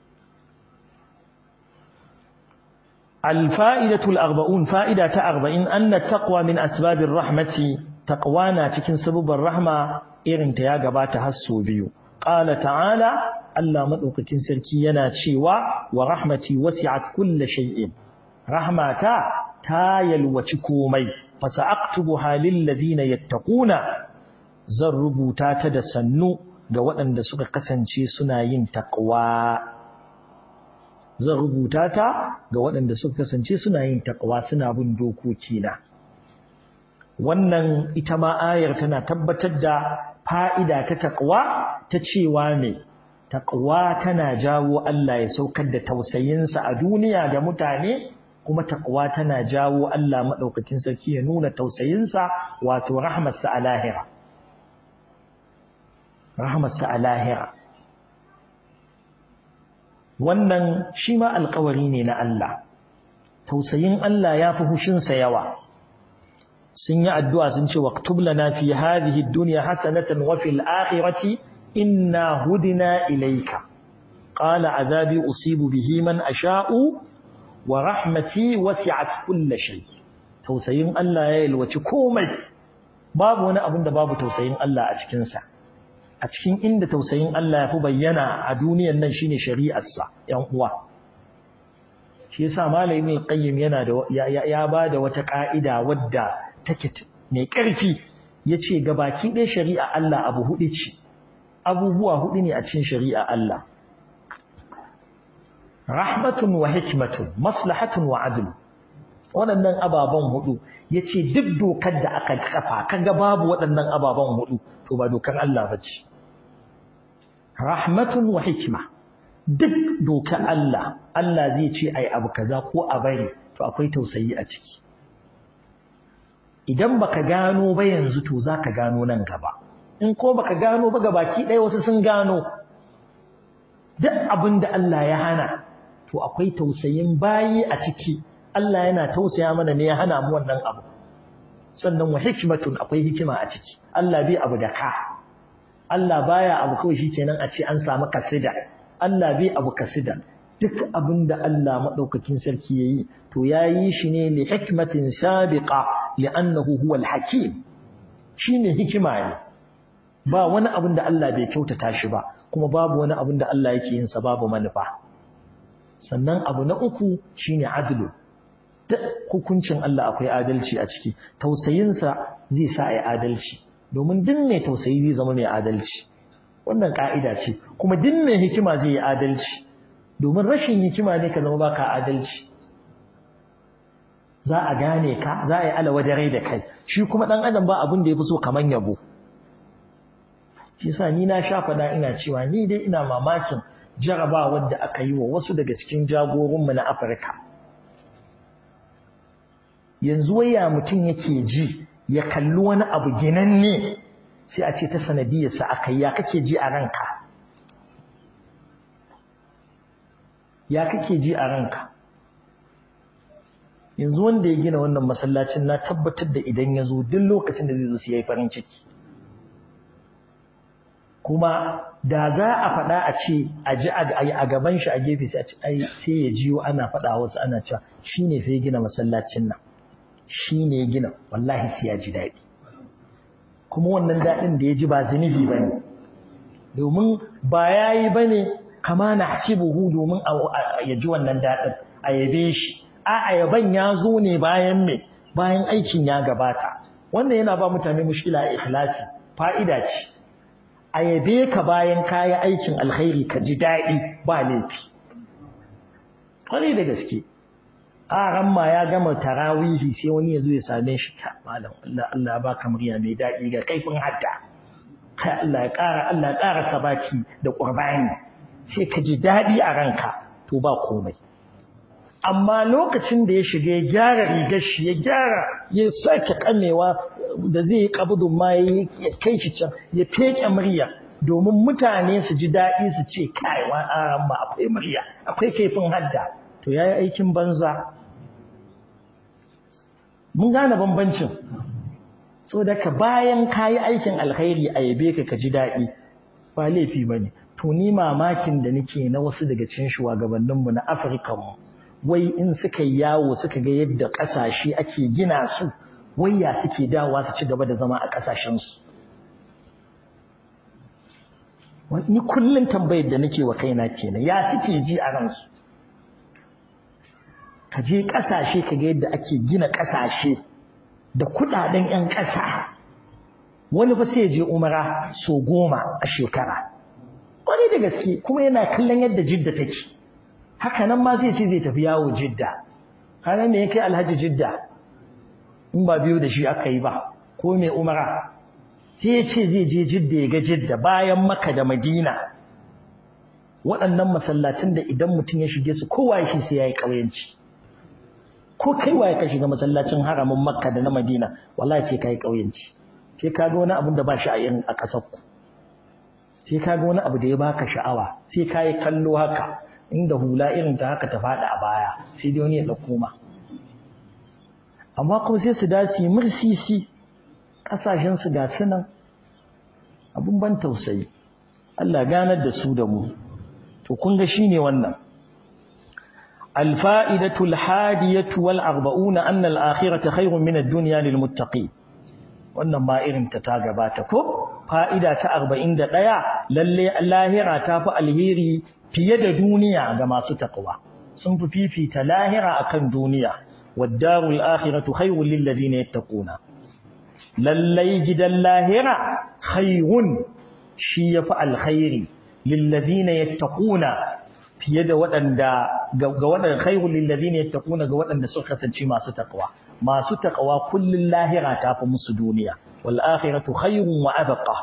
الفائدة الأربعون فائدة أربعين أن التقوى من أسباب الرحمة تقوانا تكن سبب الرحمة إرن تياغبات هسو بيو قال تعالى ألا مدوكتين سركينا تشيوا ورحمتي وسعت كل شيء رحمة تايل وتكومي فسأكتبها للذين يتقون زربوا تاتد سنو ga waɗanda suka kasance suna yin taqwa zan rubuta ta ga waɗanda suka kasance suna yin taqwa suna bin dokokina wannan ita ma ayar tana tabbatar da fa'ida ta taqwa ta cewa ne taqwa tana jawo Allah ya saukar da tausayinsa a duniya ga mutane kuma taqwa tana jawo Allah madaukakin sarki ya nuna tausayinsa wato rahmatsa a lahira wannan shi ma alƙawari ne na Allah tausayin Allah ya fi hushinsa yawa sun yi addu'a sun ce waqtub lana fi hadhihi ad-dunya hasanatan wa fil akhirati inna hudina ilayka qala azabi usibu bihi man asha'u wa rahmati wasi'at kull shay tausayin Allah ya yalwaci komai babu wani abin da babu tausayin Allah a cikin sa a cikin inda tausayin Allah ya fi bayyana a duniyar nan shine shari'arsa ‘yan uwa. Shi yasa malamin al-qayyim yana da ya bada wata ka'ida wadda take mai ƙarfi yace gabaki ɗaya shari'a Allah abu hudu ce. Abubuwa hudu ne a cikin shari'a Allah. Rahmatun wa hikmatun, maslahatun wa adl. Waɗannan ababan hudu yace duk dokar da aka kafa kaga babu waɗannan ababan hudu to ba dokar Allah bace. Rahmatun wa hikma duk doka Allah zai ce ai abu kaza ko a bari to akwai tausayi a ciki idan baka gano ba yanzu to zaka gano nan gaba in ko baka gano ba gabaki ɗaya wasu sun gano duk abin da Allah ya hana to akwai tausayin bayi a ciki Allah yana tausaya mana ne ya hana mu wannan abu sannan wa hikmatun akwai hikima a ciki Allah bai abu da ka Allah baya abu kawai shikenan a ce an samu kasida Allah bai abu kasida duk abinda Allah madaukakin sarki yayi to yayi shi ne li hikmatin sabiqa li'annahu huwal hakim shine hikima ne ba wani abin da Allah bai kyautata shi ba kuma babu wani abin da Allah yake yin sa babu manufa sannan abu na uku shine adlu hukuncin Allah akwai adalci a ciki tausayinsa zai sa ai adalci domin duk mai tausayi zai zama mai adalci wannan ka'ida ce kuma duk mai hikima zai yi adalci domin rashin hikima ne ka zama baka adalci za a gane ka za a yi alawadare da kai shi kuma dan adam ba abin da yafi so kaman yabo shi yasa ni na sha fada ina cewa ni dai ina mamakin jarabawar da aka yi wa wasu daga cikin jagoranmu na Afirka yanzu waya mutum yake ji ya kalli wani abu ginanne sai a ce ta sanadiyarsa aka yi ya kake ji a ranka yanzu wanda ya gina wannan masallacin na tabbatar da idan ya zo duk lokacin da zai zo sai ya yi farin ciki kuma da za a faɗa a ce a ji a gaban shi a gefe sai a ce ai sai ya jiyo ana faɗa wasu ana cewa shine fa ya gina masallacin nan shine ya gina wallahi sai ya ji daɗi kuma wannan daɗin da ya ji ba zunubi bane domin ba yayi bane kama nahsibuhu domin ya ji wannan daɗin a yabe shi a yaban ya zo ne bayan aikin ya gabata wannan yana ba mutane mushkila a ikhlasi fa'ida ce a yabe ka bayan kayi aikin alkhairi ka ji daɗi ba laifi kwari da gaske a ramma ya gama tarawihi sai wani ya zo ya same shi ka malam Allah baka murya mai daɗi ga kaifin hadda kai Allah ya ƙara sabaki da qurbani sai ka ji daɗi a ranka to ba komai amma lokacin da ya shiga ya gyara rigar shi ya gyara ya sake kamewa da zai yi kabudun ma ya kai shi can ya feke murya domin mutane su ji daɗi su ce kai wa aran ma akwai murya akwai kaifin hadda to yayi aikin banza mun gane bambancin so daga bayan kayi aikin alkhairi a yabe ka ji daɗi ba laifi bane to ni mamakin da nake na wasu daga cikin shugabanninmu na Afirka mu wai in suka yawo suka ga yadda ƙasashe ake gina su wai ya suke dawowa su ci gaba da zama a ƙasashensu ni kullum tambayar da nake wa kaina kenan ya suke ji a ransu ka je ƙasashe ka ga yadda ake gina ƙasashe da kuɗaɗen 'yan ƙasa wani fa sai ya je umara so 10 a shekara wani da gaske kuma yana kallon yadda Jidda take haka nan ma zai ce zai tafi yawo Jidda kana me yake Alhaji Jidda in ba biyo da shi aka yi ba ko mai umara sai ya ce zai je Jidda ya ga Jidda bayan Makka da Madina waɗannan masallatin da idan mutum ya shige su kowa shi sai yayi kauyanci ko kai waye ka shiga masallacin haramin Makka da na Madina wallahi sai kai kauyanci sai ka ga wani abin da ba shi a ƙasar ku sai ka ga wani abu da ya baka sha'awa sai ka yi kallo haka inda hula irin ta haka ta faɗi a baya sai dai wani ya ɗauko ma amma kuma sai su dasi mursisi ƙasashen su ga sunan abun ban tausayi Allah ganar da su da mu to kun ga shine wannan الفائدة الحادية والأربعون أن الآخرة خير من الدنيا للمتقين wannan ma irin ta gabata ko fa'ida ta 41 lalle lahira ta fi alheri fiye da duniya ga masu taqwa sun fi fifita lahira akan duniya wad-darul akhiratu khayrun lil ladina yattaquna lalle gidan lahira khayrun shi yafi alkhairi lil ladina yattaquna fiye da waɗanda ga waɗanda khayrun lil ladina yattaquna ga waɗanda suka kasance masu taqwa kullun lahira ta fi musu duniya wal akhiratu khayrun wa abqa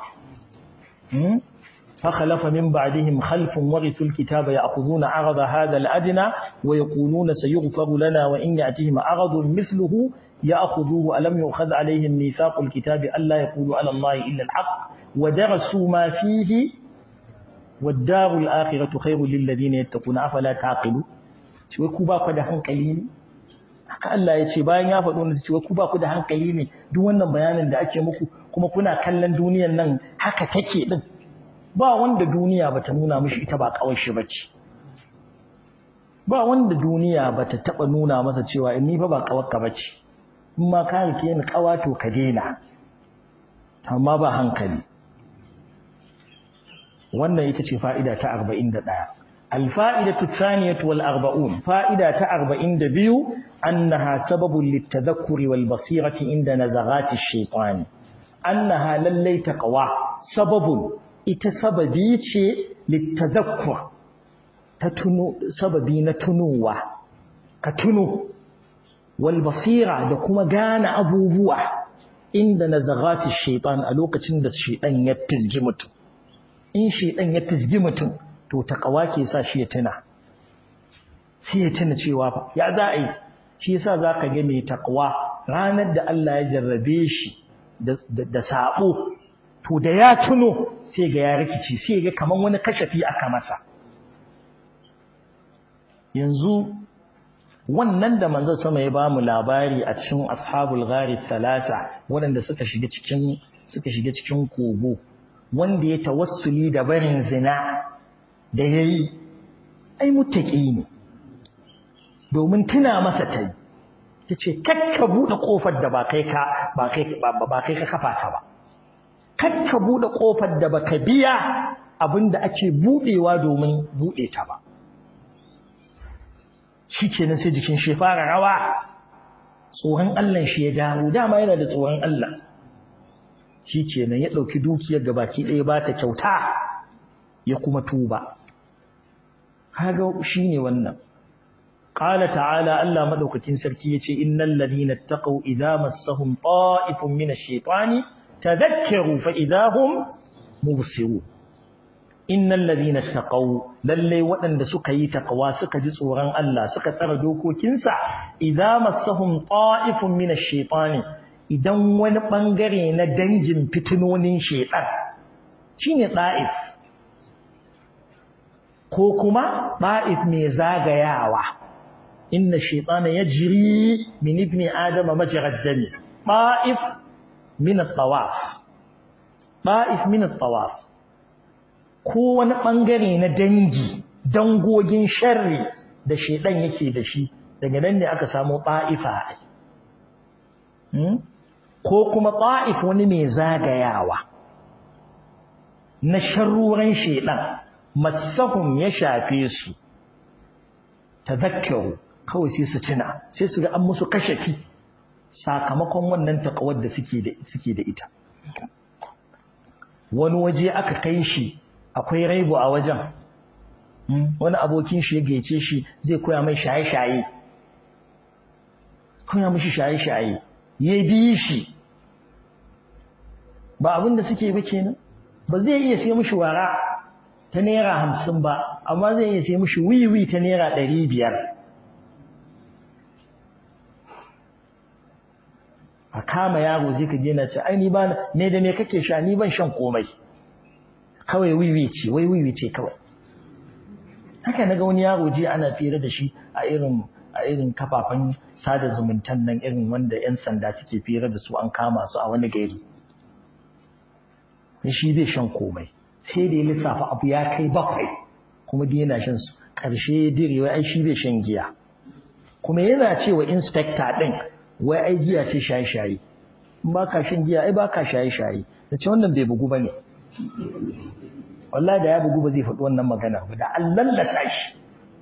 فخلف من بعدهم خلف ورثوا الكتاب يأخذون عرض هذا الأدنى ويقولون سيغفر لنا وإن يأتيهم عرض مثله يأخذوه ألم يؤخذ عليهم ميثاق الكتاب ألا يقولوا على الله إلا الحق ودرسوا ما فيه والدار الآخرة خير للذين يتقون أفلا تعقلوا شو كوبا كده hankali ne haka Allah ya ce bayan ya faɗo ne cewa ku ba ku da hankali ne duk wannan bayanin da ake muku kuma kuna kallon duniyar nan haka take din ba wanda duniya bata nuna mishi ita ba kawai shi bace ba wanda duniya bata taba nuna masa cewa ni fa ba kawarka bace in ma ka rike ni kawato ka dena amma ba hankali wannan ita ce fa'ida ta 41 الفائدة الثانية والأربعون فائدة 42 أنها سبب للتذكر والبصيرة عند نزغات الشيطان أنها للي تقوى سبب إتسببيت للتذكر تتنو سببين تنوة كتنو والبصيرة دكما كان أبوه عند نزغات الشيطان ألوكة عند الشيطان يتزجمت إن شيطان يتزجمت to takawa ke sa shi ya tuna sai ya tuna cewa fa ya za a yi shi yasa zaka ga mai takawa ranar da Allah ya jarrabe shi da sabo to da ya tuno sai ga ya rikici sai ga kaman wani kashafi aka masa yanzu wannan da manzon sama ya bamu labari a cikin ashabul ghari thalatha wanda suka shiga cikin kogo wanda ya tawassuli da barin zina da yayi ai muttaqi ne domin tuna masa tai tace kakka bude kofar da ba kai ka kafa ta ba kakka bude kofar da baka biya abinda ake budewa domin bude ta ba shikenan sai jikin shi fara rawa tsoron Allah shi ya dawo dama yana da tsoron Allah shikenan ya dauki dukiyar gabaki ɗaya ba ta kyauta ya kuma tuba kaga shine wannan qala ta'ala Allah madaukakin sarki yace innal ladina taqaw idza massahum ta'ifun minash shaitani tadhakkaru fa idahum mubsirun innal ladina taqaw lalle wadanda suka yi taqwa suka ji tsoron Allah suka tsara dokokinsa idza massahum ta'ifun minash shaitani idan wani bangare na dangin fitinonin shaitan shine ta'if ko kuma ba'if mai zagayawa inna shaytana yajri min ibni adama majra dami ba'if min at-tawaf ko wani bangare na dangogin sharri da shaytan yake da shi daga nan ne aka samu ba'ifa ko kuma ba'if wani mai zagayawa na sharruran shaytan masahum ya shafe su tadhakkaru kawai sai su tuna sai su ga an musu kashafi sakamakon wannan takawar da suke da ita wani waje aka kai shi akwai raibu a wajen wani abokin shi ya gaice shi zai koya mai shaye-shaye koya mishi shaye-shaye ya bi shi ba abin da suke ba kenan ba zai iya sai mishi wara ta naira 50 ba amma zai iya sai mishi wiwi ta naira 500 a kama yaro zai ka je na ce ai ni ba ne da me kake sha ni ban shan komai kawai wiwi ce wai wiwi ce kawai haka naga wani yaro je ana fira da shi a irin kafafen sada zumuntan nan irin wanda yan sanda suke fira da su an kama su a wani gari shi bai shan komai sai da ya lissafa abu ya kai 7 kuma dai yana shan su karshe ya dire wai ai shi bai shan giya kuma yana cewa inspector din wai ai giya ce shaye-shaye in ba ka shan giya ai ba ka shaye-shaye da ce wannan bai bugu ba ne wallahi da ya bugu ba zai faɗi wannan magana ba da an lallasa shi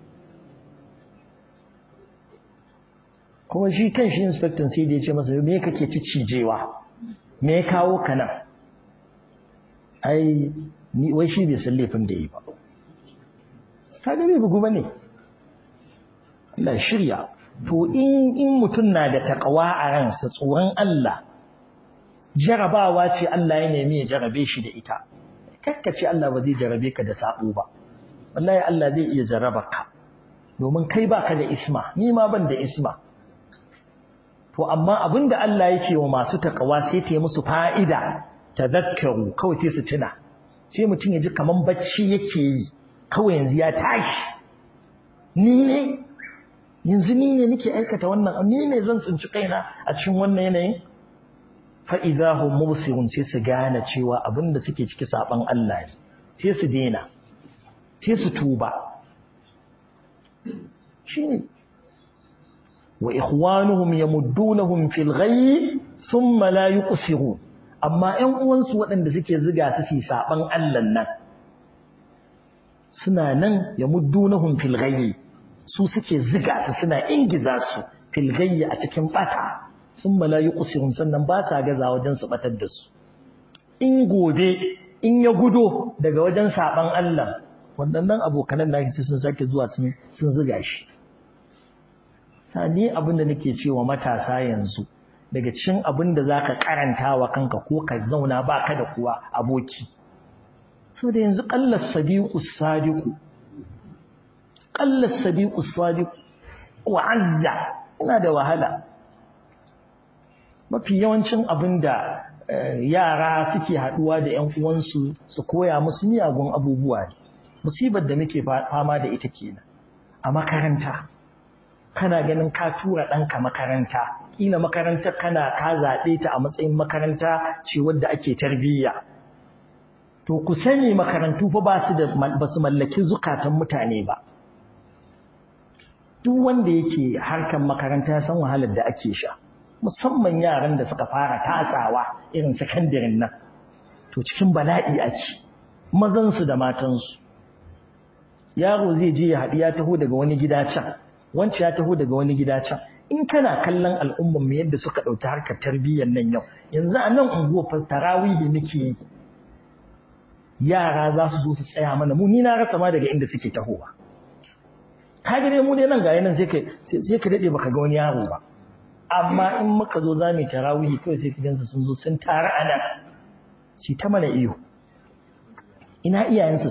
kuma shi kan shi inspector sai da ya ce masa me kake ciccijewa me ya kawo ka nan ai ni wai shi bai san laifin da yi ba kaga bai bugu ba ne Allah shirya to in mutum na da takawa a ransa tsoron Allah jarabawa ce Allah ya nemi ya jarabe shi da ita kakkace Allah ba zai jarabe ka da sabo ba wallahi Allah zai iya jarabarka domin kai baka da isma ni ma ban da isma to amma abinda Allah yake wa masu takawa sai ta yi musu fa'ida tadhakkaru kawai sai su tuna sai mutum ya ji kaman bacci yake yi kawai yanzu ya tashi yanzu ni ne nake aikata wannan ni ne zan tsinci kaina a cikin wannan yanayin fa idahum mubsirun sai su gane cewa abinda suke ciki saban Allah ne sai su dena sai su tuba shine wa ikhwanuhum yamuddunahum fil ghayyi thumma la yuqsirun amma ƴan uwansu waɗanda suke ziga su su saban Allah nan suna nan yamuddunahum fil ghayyi su suke ziga su suna ingiza su fil ghayyi a cikin bata sun malayu kusirun sannan ba sa gaza wajen su batar da su in gobe in ya gudo daga wajen saban Allah waɗannan abokanan da sun sake zuwa sun ziga shi ni abin da nake cewa matasa yanzu daga cikin abin da zaka karanta wa kanka ko ka zauna baka da kuwa aboki so da yanzu qallas sadiqus sadiqu qallas sadiqus sadiq wa azza ina da wahala mafi yawancin abinda yara suke haduwa da ƴan uwansu su koya musu miyagun abubuwa ne musibar da muke fama da ita kenan a makaranta kana ganin ka tura ɗanka makaranta kila makarantar ka zaɓe ta a matsayin makaranta ce wadda ake tarbiyya to ku sani makarantu fa ba su mallaki zukatan mutane ba duk wanda yake harkar makaranta ya san wahalar da ake sha musamman yaran da suka fara tatsawa irin sakandirin nan to cikin bala'i ake mazansu da matansu yaro zai je ya haɗu ya taho daga wani gida can wancan ya taho daga wani gida can in kana kallon al'ummar mu yadda suka ɗauki harkar tarbiyyar nan yau yanzu a nan unguwar fa tarawihi nake yi yara za su zo su tsaya mana mu ni na rasa ma daga inda suke tahowa kaga dai mu dai nan ga yanan sai ka dade baka ga wani yaro ba amma in muka zo za mu tarawihi kawai sai kidansu sun zo sun tare ana shi ta mana iyo ina iyayensu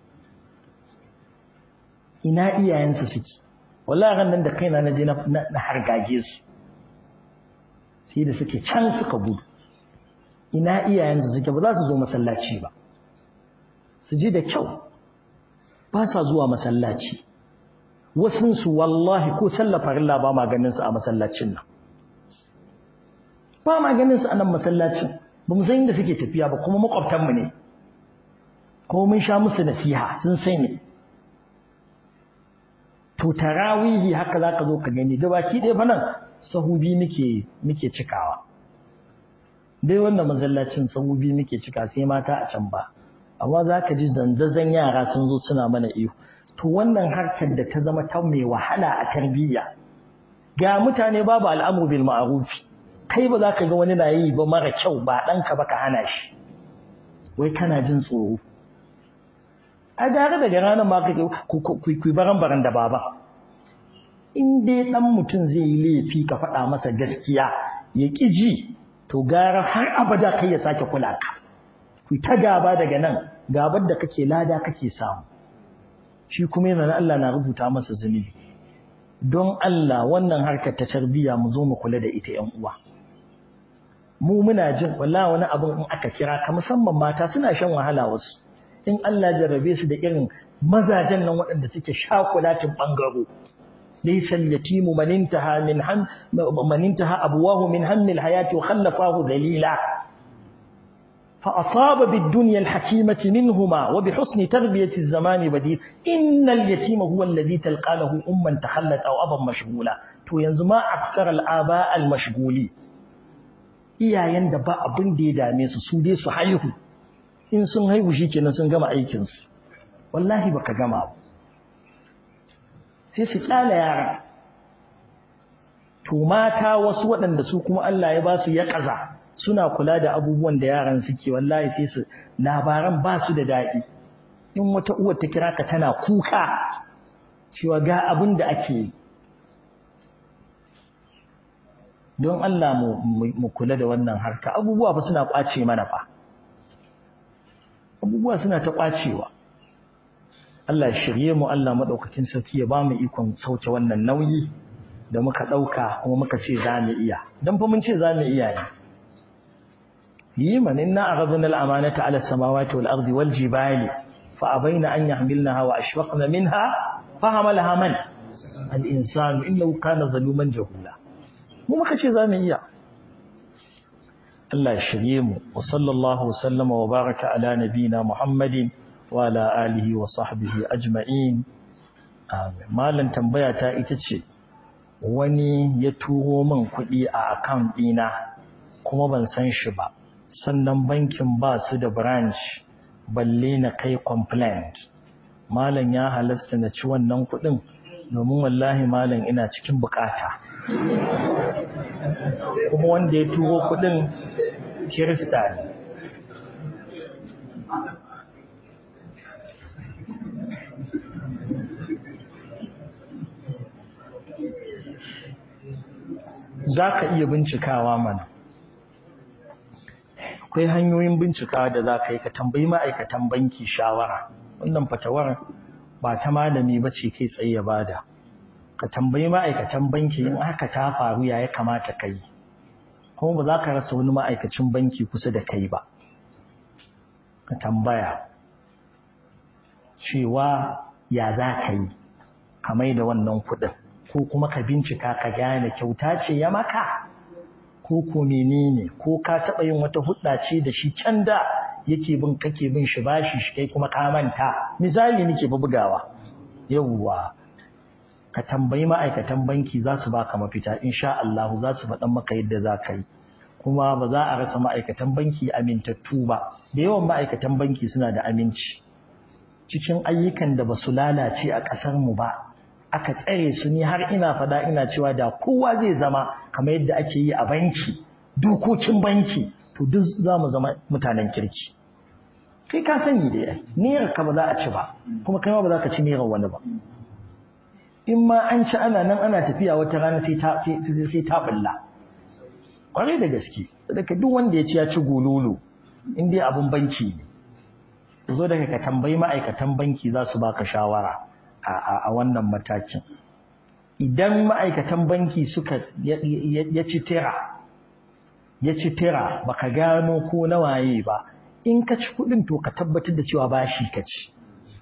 suke wallahi ran nan da kaina na je na hargage su sai da suke can suka gudu ina iyayensu suke ba za su zo masallaci ba su ji da kyau ba sa zuwa masallaci wasunsu wallahi ko sallar farilla ba ma ganin su a masallacin nan ba ma ganin su a nan masallacin ba mu san inda suke tafiya ba kuma makwabtan mu ne ko mun sha musu nasiha sun sani to tarawihi haka zaka zo ka gani gabaki ɗaya fa nan sahubi muke cikawa dai wannan masallacin sahubi muke cika sai mata a can ba amma zaka ji zanzazan yara sun zo suna mana iyo to wannan harkar da ta zama ta mai wahala a tarbiyya ga mutane babu al'amru bil ma'ruf kai ba za ka ga wani na yi ba mara kyau ba ɗanka ba ka hana shi wai kana jin tsoro a gare daga ranar ma ku baran da baba in dai dan mutum zai yi laifi ka faɗa masa gaskiya ya ƙi ji to gara har abada kai ya sake kula ka ku ta gaba daga nan gabar da kake lada kake samu shi kuma yana Allah na rubuta masa zunubi don Allah wannan harkar ta tarbiyya mu zo mu kula da ita ƴan uwa mu muna jin wallahi wani abin in aka kira ka musamman mata suna shan wahala wasu in Allah jarrabe su da irin mazajen nan waɗanda suke shakulatin bangaro laysa al-yatimu man intaha abwahu min hammi al-hayati wa khallafahu dalila فأصاب بالدنيا الحكيمة منهما وبحسن تربية الزمان بديل إن اليتيم هو الذي تلقى له أما تخلت أو أبا مشغولا تو ينزما أكثر الآباء المشغولي iyayen da ba abin da ya dame su dai su haihu in sun haihu shikenan sun gama aikin su wallahi baka gama ba sai su kyala yara to mata wasu waɗanda su kuma Allah ya ba su ya kaza suna kula da abubuwan da yaran suke wallahi sai su labaran ba su da daɗi in wata uwar ta kira ka tana kuka cewa ga abin da ake yi don Allah mu kula da wannan harka abubuwa fa suna kwace mana fa abubuwa suna ta kwacewa Allah shirye mu Allah madaukakin sarki ya bamu ikon sauke wannan nauyi da muka dauka kuma muka ce za mu iya dan fa mun ce za mu iya ne يمن إنا أخذنا الأمانة على السماوات والأرض والجبال فأبين أن يحملنها وأشفقن منها فحملها من الإنسان إنه كان ظلوما جهولا مو ما كشي زامية الله يشريم وصلى الله وسلم وبارك على نبينا محمد وعلى آله وصحبه أجمعين آمين ما لن تنبيا itace wani ya turo min kuɗi a account ɗina kuma ban san shi ba sannan bankin ba su da branch balle na kai complaint malam ya halasta na ci wannan kuɗin domin wallahi malam ina cikin bukata kuma wanda ya turo kuɗin kirista ne za ka iya bincikawa mana akwai hanyoyin bincikawa da za ka yi ka tambayi ma'aikatan banki shawara wannan fatawar ba ta malami ba ce kai tsaye ya bada ka tambayi ma'aikatan banki in haka ta faru ya kamata ka yi kuma ba za ka rasa wani ma'aikacin banki kusa da kai ba ka tambaya cewa ya za ka yi ka mai da wannan kuɗin ko kuma ka bincika ka gane kyauta ce ya maka ko menene ko ka taɓa yin wata hudda ce da shi can da kake bin shi bashi shi kai kuma ka manta misali nake bugawa yawwa ka tambayi ma'aikatan banki za su baka mafita insha Allah za su faɗan maka yadda za ka yi kuma ba za a rasa ma'aikatan banki amintattu ba da yawan ma'aikatan banki suna da aminci cikin ayyukan da ba su lalace a ƙasar mu ba aka tsare su ni har ina fada ina cewa da kowa zai zama kamar yadda ake yi a banki dokokin banki to duk za mu zama mutanen kirki kai ka sani da naira ka ba za a ci ba kuma kai ma ba za ka ci naira wani ba in ma an ci ana nan ana tafiya wata rana sai ta bulla kwarai da gaske daga duk wanda ya ci ya ci gololo in dai abun banki ne zo daga ka tambayi ma'aikatan banki za su baka shawara a wannan matakin idan ma'aikatan banki suka ya ci tira baka gano ko nawaye ba in ka ci kudin to ka tabbatar da cewa bashi ka ci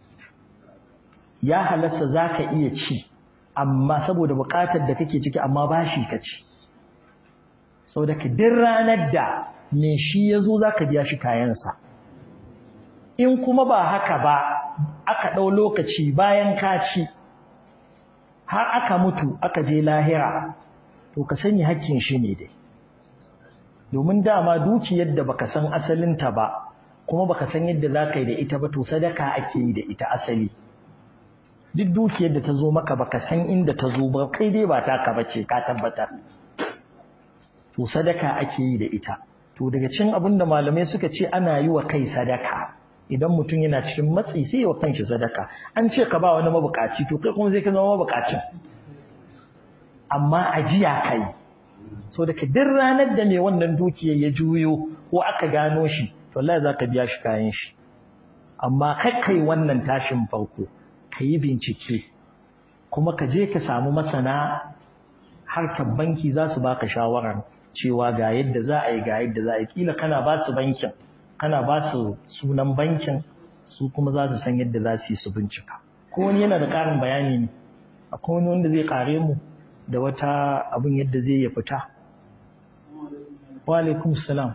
ya halasta zaka iya ci amma saboda bukatar da kake ciki amma bashi ka ci saboda ka din ranar da me shi yazo zaka biya shi kayansa in kuma ba haka ba aka ɗau lokaci bayan ka ci har aka mutu aka je lahira to ka sani hakkin shi ne dai domin dama dukiyar da baka san asalinta ba kuma baka san yadda za ka yi da ita ba to sadaka ake yi da ita asali duk dukiyar da ta zo maka baka san inda ta zo ba kai dai ba taka bace ka tabbatar to sadaka ake yi da ita to daga cikin abin da malamai suka ce ana yi wa kai sadaka idan mutum yana cikin matsi sai ya kanshi sadaka an ce ka ba wani mabukaci to kai kuma zai ka zama mabukacin amma ajiya kai so da duk ranar da mai wannan dukiyar ya juyo ko aka gano shi to wallahi zaka biya shi kayan shi amma kai wannan tashin farko kayi bincike kuma ka je ka samu masana harkar banki za su baka shawarar cewa ga yadda za a yi ga yadda za a yi kila kana ba su bankin kana ba su sunan bankin su kuma za su san yadda za su yi su bincika ko wani yana da ƙarin bayani ne akwai wani wanda zai ƙare mu da wata abin yadda zai ya fita wa alaikum salam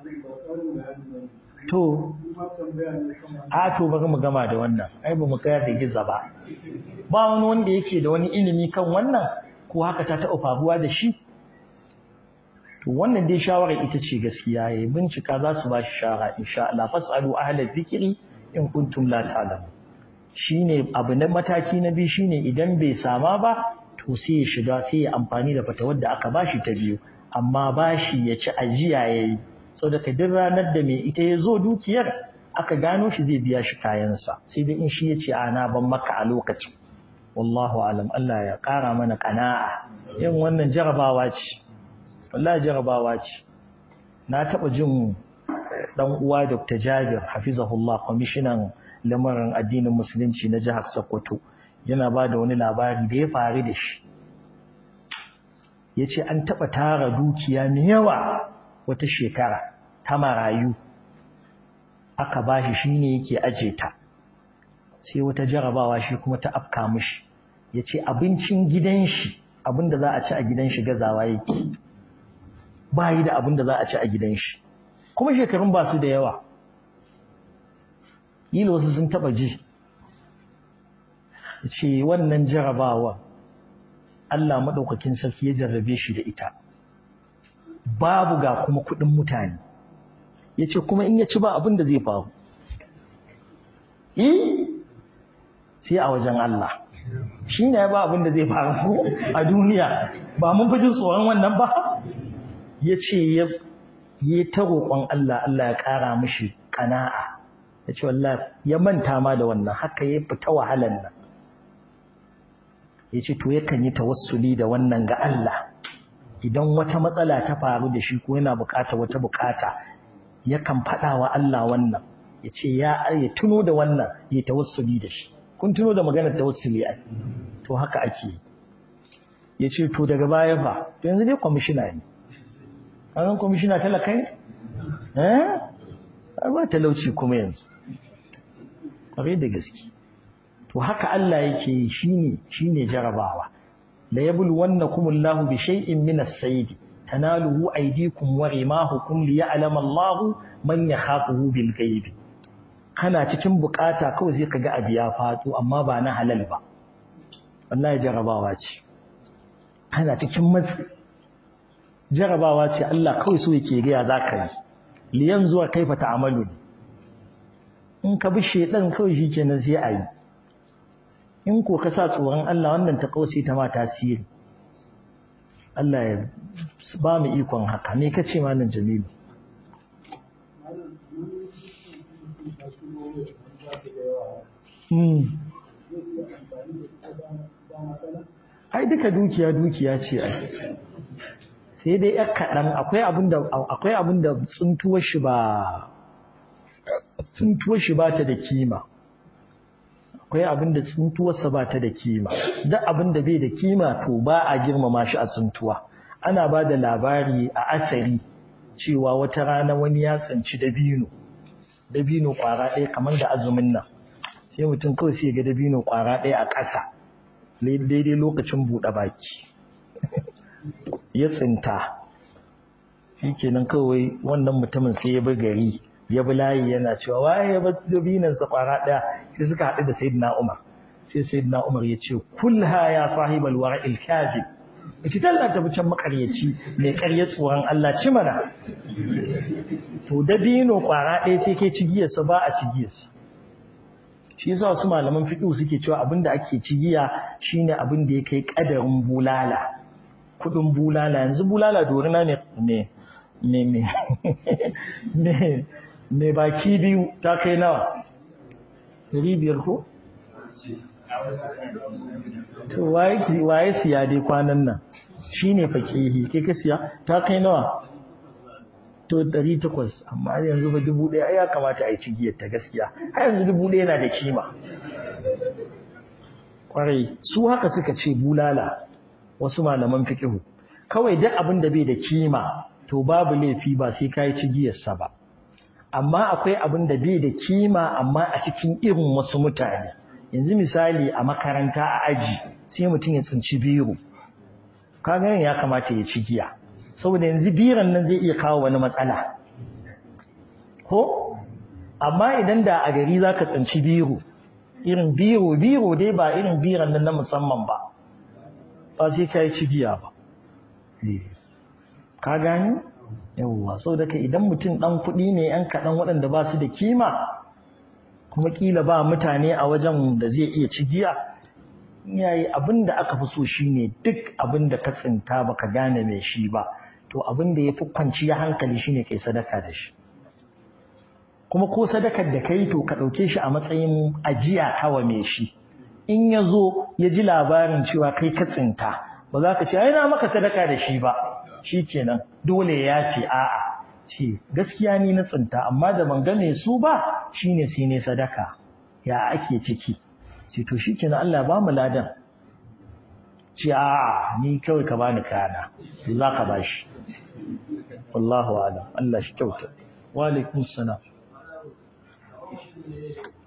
to bari mu gama da wannan ai ba mu kaya da giza ba wani wanda yake da wani ilimi kan wannan ko haka ta taɓa faruwa da shi to wannan dai shawara ita ce gaskiya yayi bincika za su ba shi shawara insha Allah fasalu ahla dhikri in kuntum la ta'lamun shine abu na mataki na biyu shine idan bai sama ba to sai ya shiga sai ya amfani da fatawar da aka bashi ta biyu amma bashi ya ci ajiya yayi saboda duk ranar da mai ita ya zo dukiyar aka gano shi zai biya shi kayansa sai dai in shi ya ce ana ban maka a lokacin wallahu alam Allah ya ƙara mana ƙana'a yin wannan jarabawa ce wallahi jarabawa ce na taɓa jin ɗan uwa Dr. Jabir hafizahullah kwamishinan lamarin addinin musulunci na jihar Sokoto yana ba da wani labari da ya faru da shi ya ce an taɓa tara dukiya mai yawa wata shekara ta marayu aka ba shi ne yake aje ta sai wata jarabawa shi kuma ta afka mishi ya ce abincin gidan shi abinda za a ci a gidan shi gazawa yake ba yi da abinda za a ci a gidan shi kuma shekarun ba su da yawa yi wasu sun taba ji ya ce wannan jarabawa Allah maɗaukakin sarki ya jarrabe shi da ita babu ga kuma kuɗin mutane ya ce kuma in ya ci ba abinda zai faru sai a wajen Allah shi ne ba abin da zai faru a duniya ba mun fi jin tsoron wannan ba ya ce ya ta roƙon Allah Allah ya ƙara mishi ƙana'a ya ce wallahi ya manta ma da wannan haka ya fita wahalan nan ya ce to yakan yi tawassuli da wannan ga Allah idan wata matsala ta faru da shi ko yana bukata wata bukata yakan faɗa wa Allah wannan ya ce ya tuno da wannan ya tawassuli da shi kun tuno da maganar tawassuli ai to haka ake ya ce to daga baya fa to yanzu dai kwamishina ne an kwamishina talaka ne ba talauci kuma yanzu ƙwarai da gaske to haka Allah yake shine jarabawa la yabluwannakum Allahu bi shay'in min as-sayd tanaluhu aydikum wa rimahukum liya'lama Allahu man yakhafuhu bil ghaib kana cikin bukata kawai sai kaga abu ya fato amma ba na halal ba wallahi jarabawa ce kana cikin matsi jarabawa ce Allah kawai so yake ga ya zaka yi liyan zuwa kaifa ta'amalu in ka bi shedan kawai shikenan sai ayi in ko ka sa tsoron Allah wannan ta kauce ta ma tasiri Allah ya ba mu ikon haka me kace malam Jamilu ai duka dukiya ce ai sai dai yar kaɗan akwai abinda tsuntuwar shi ba ta da kima akwai abinda tsuntuwarsa ba ta da kima duk abinda bai da kima to ba a girmama shi a tsuntuwa ana ba da labari a asari cewa wata rana wani ya tsanci dabino kwara ɗaya kamar da azumin nan sai mutum kawai sai ga dabino kwara ɗaya a ƙasa daidai lokacin buɗe baki ya tsinta shikenan kawai wannan mutumin sai ya bi gari ya bi layi yana cewa waye ya bi dabinan sa kwara ɗaya sai suka haɗu da sayyidina Umar sai sayyidina Umar ya ce kulha ya sahibal wara'il kadhib ita talla ta bucan makaryaci mai ƙarya tsoron Allah ci mana to dabino kwara ɗaya sai kai cigiyarsa ba a cigiyarsa shi yasa wasu malaman fiqh suke cewa abinda ake cigiya shine abin da ya kai kadarin bulala kudin bulala yanzu bulala dorina ne mai baki biyu ta kai nawa 500 ko to waye siya dai kwanan nan shine fakihi kai ka siya ta kai nawa to 800 amma yanzu ba 1000 ai ya kamata a yi cigiyar ta gaskiya har yanzu 1000 yana da kima kwarai su haka suka ce bulala wasu malaman fiqh kawai duk abin da bai da kima to babu laifi ba sai kai cigiyar sa ba amma akwai abin da bai da kima amma a cikin irin wasu mutane yanzu misali a makaranta a aji sai mutum ya tsinci biro kaga ya kamata ya cigiya saboda yanzu biran nan zai iya kawo wani matsala ko amma idan da a gari zaka tsinci biro irin biro dai ba irin biran nan na musamman ba sai kai cigiya ba ka gani yawwa saboda idan mutum dan kuɗi ne yan kaɗan waɗanda ba su da kima kuma kila ba mutane a wajen da zai iya cigiya yayi abinda aka fi so shine duk abinda ka tsinta baka gane mai shi ba to abinda yafi kwanciya hankali shine kai sadaka da shi kuma ko sadakar da kai to ka dauke shi a matsayin ajiya kawa mai shi in yazo ya ji labarin cewa kai ka tsinta ba za ka ce ai na maka sadaka da shi ba shikenan dole ya ce a'a ce gaskiya ni na tsinta amma da ban gane su ba shine sai ne sadaka ya ake ciki ce to shikenan Allah ba mu ladan ce a'a ni kawai ka bani kana to za ka bashi wallahu a'lam Allah shi kyauta wa alaikum salam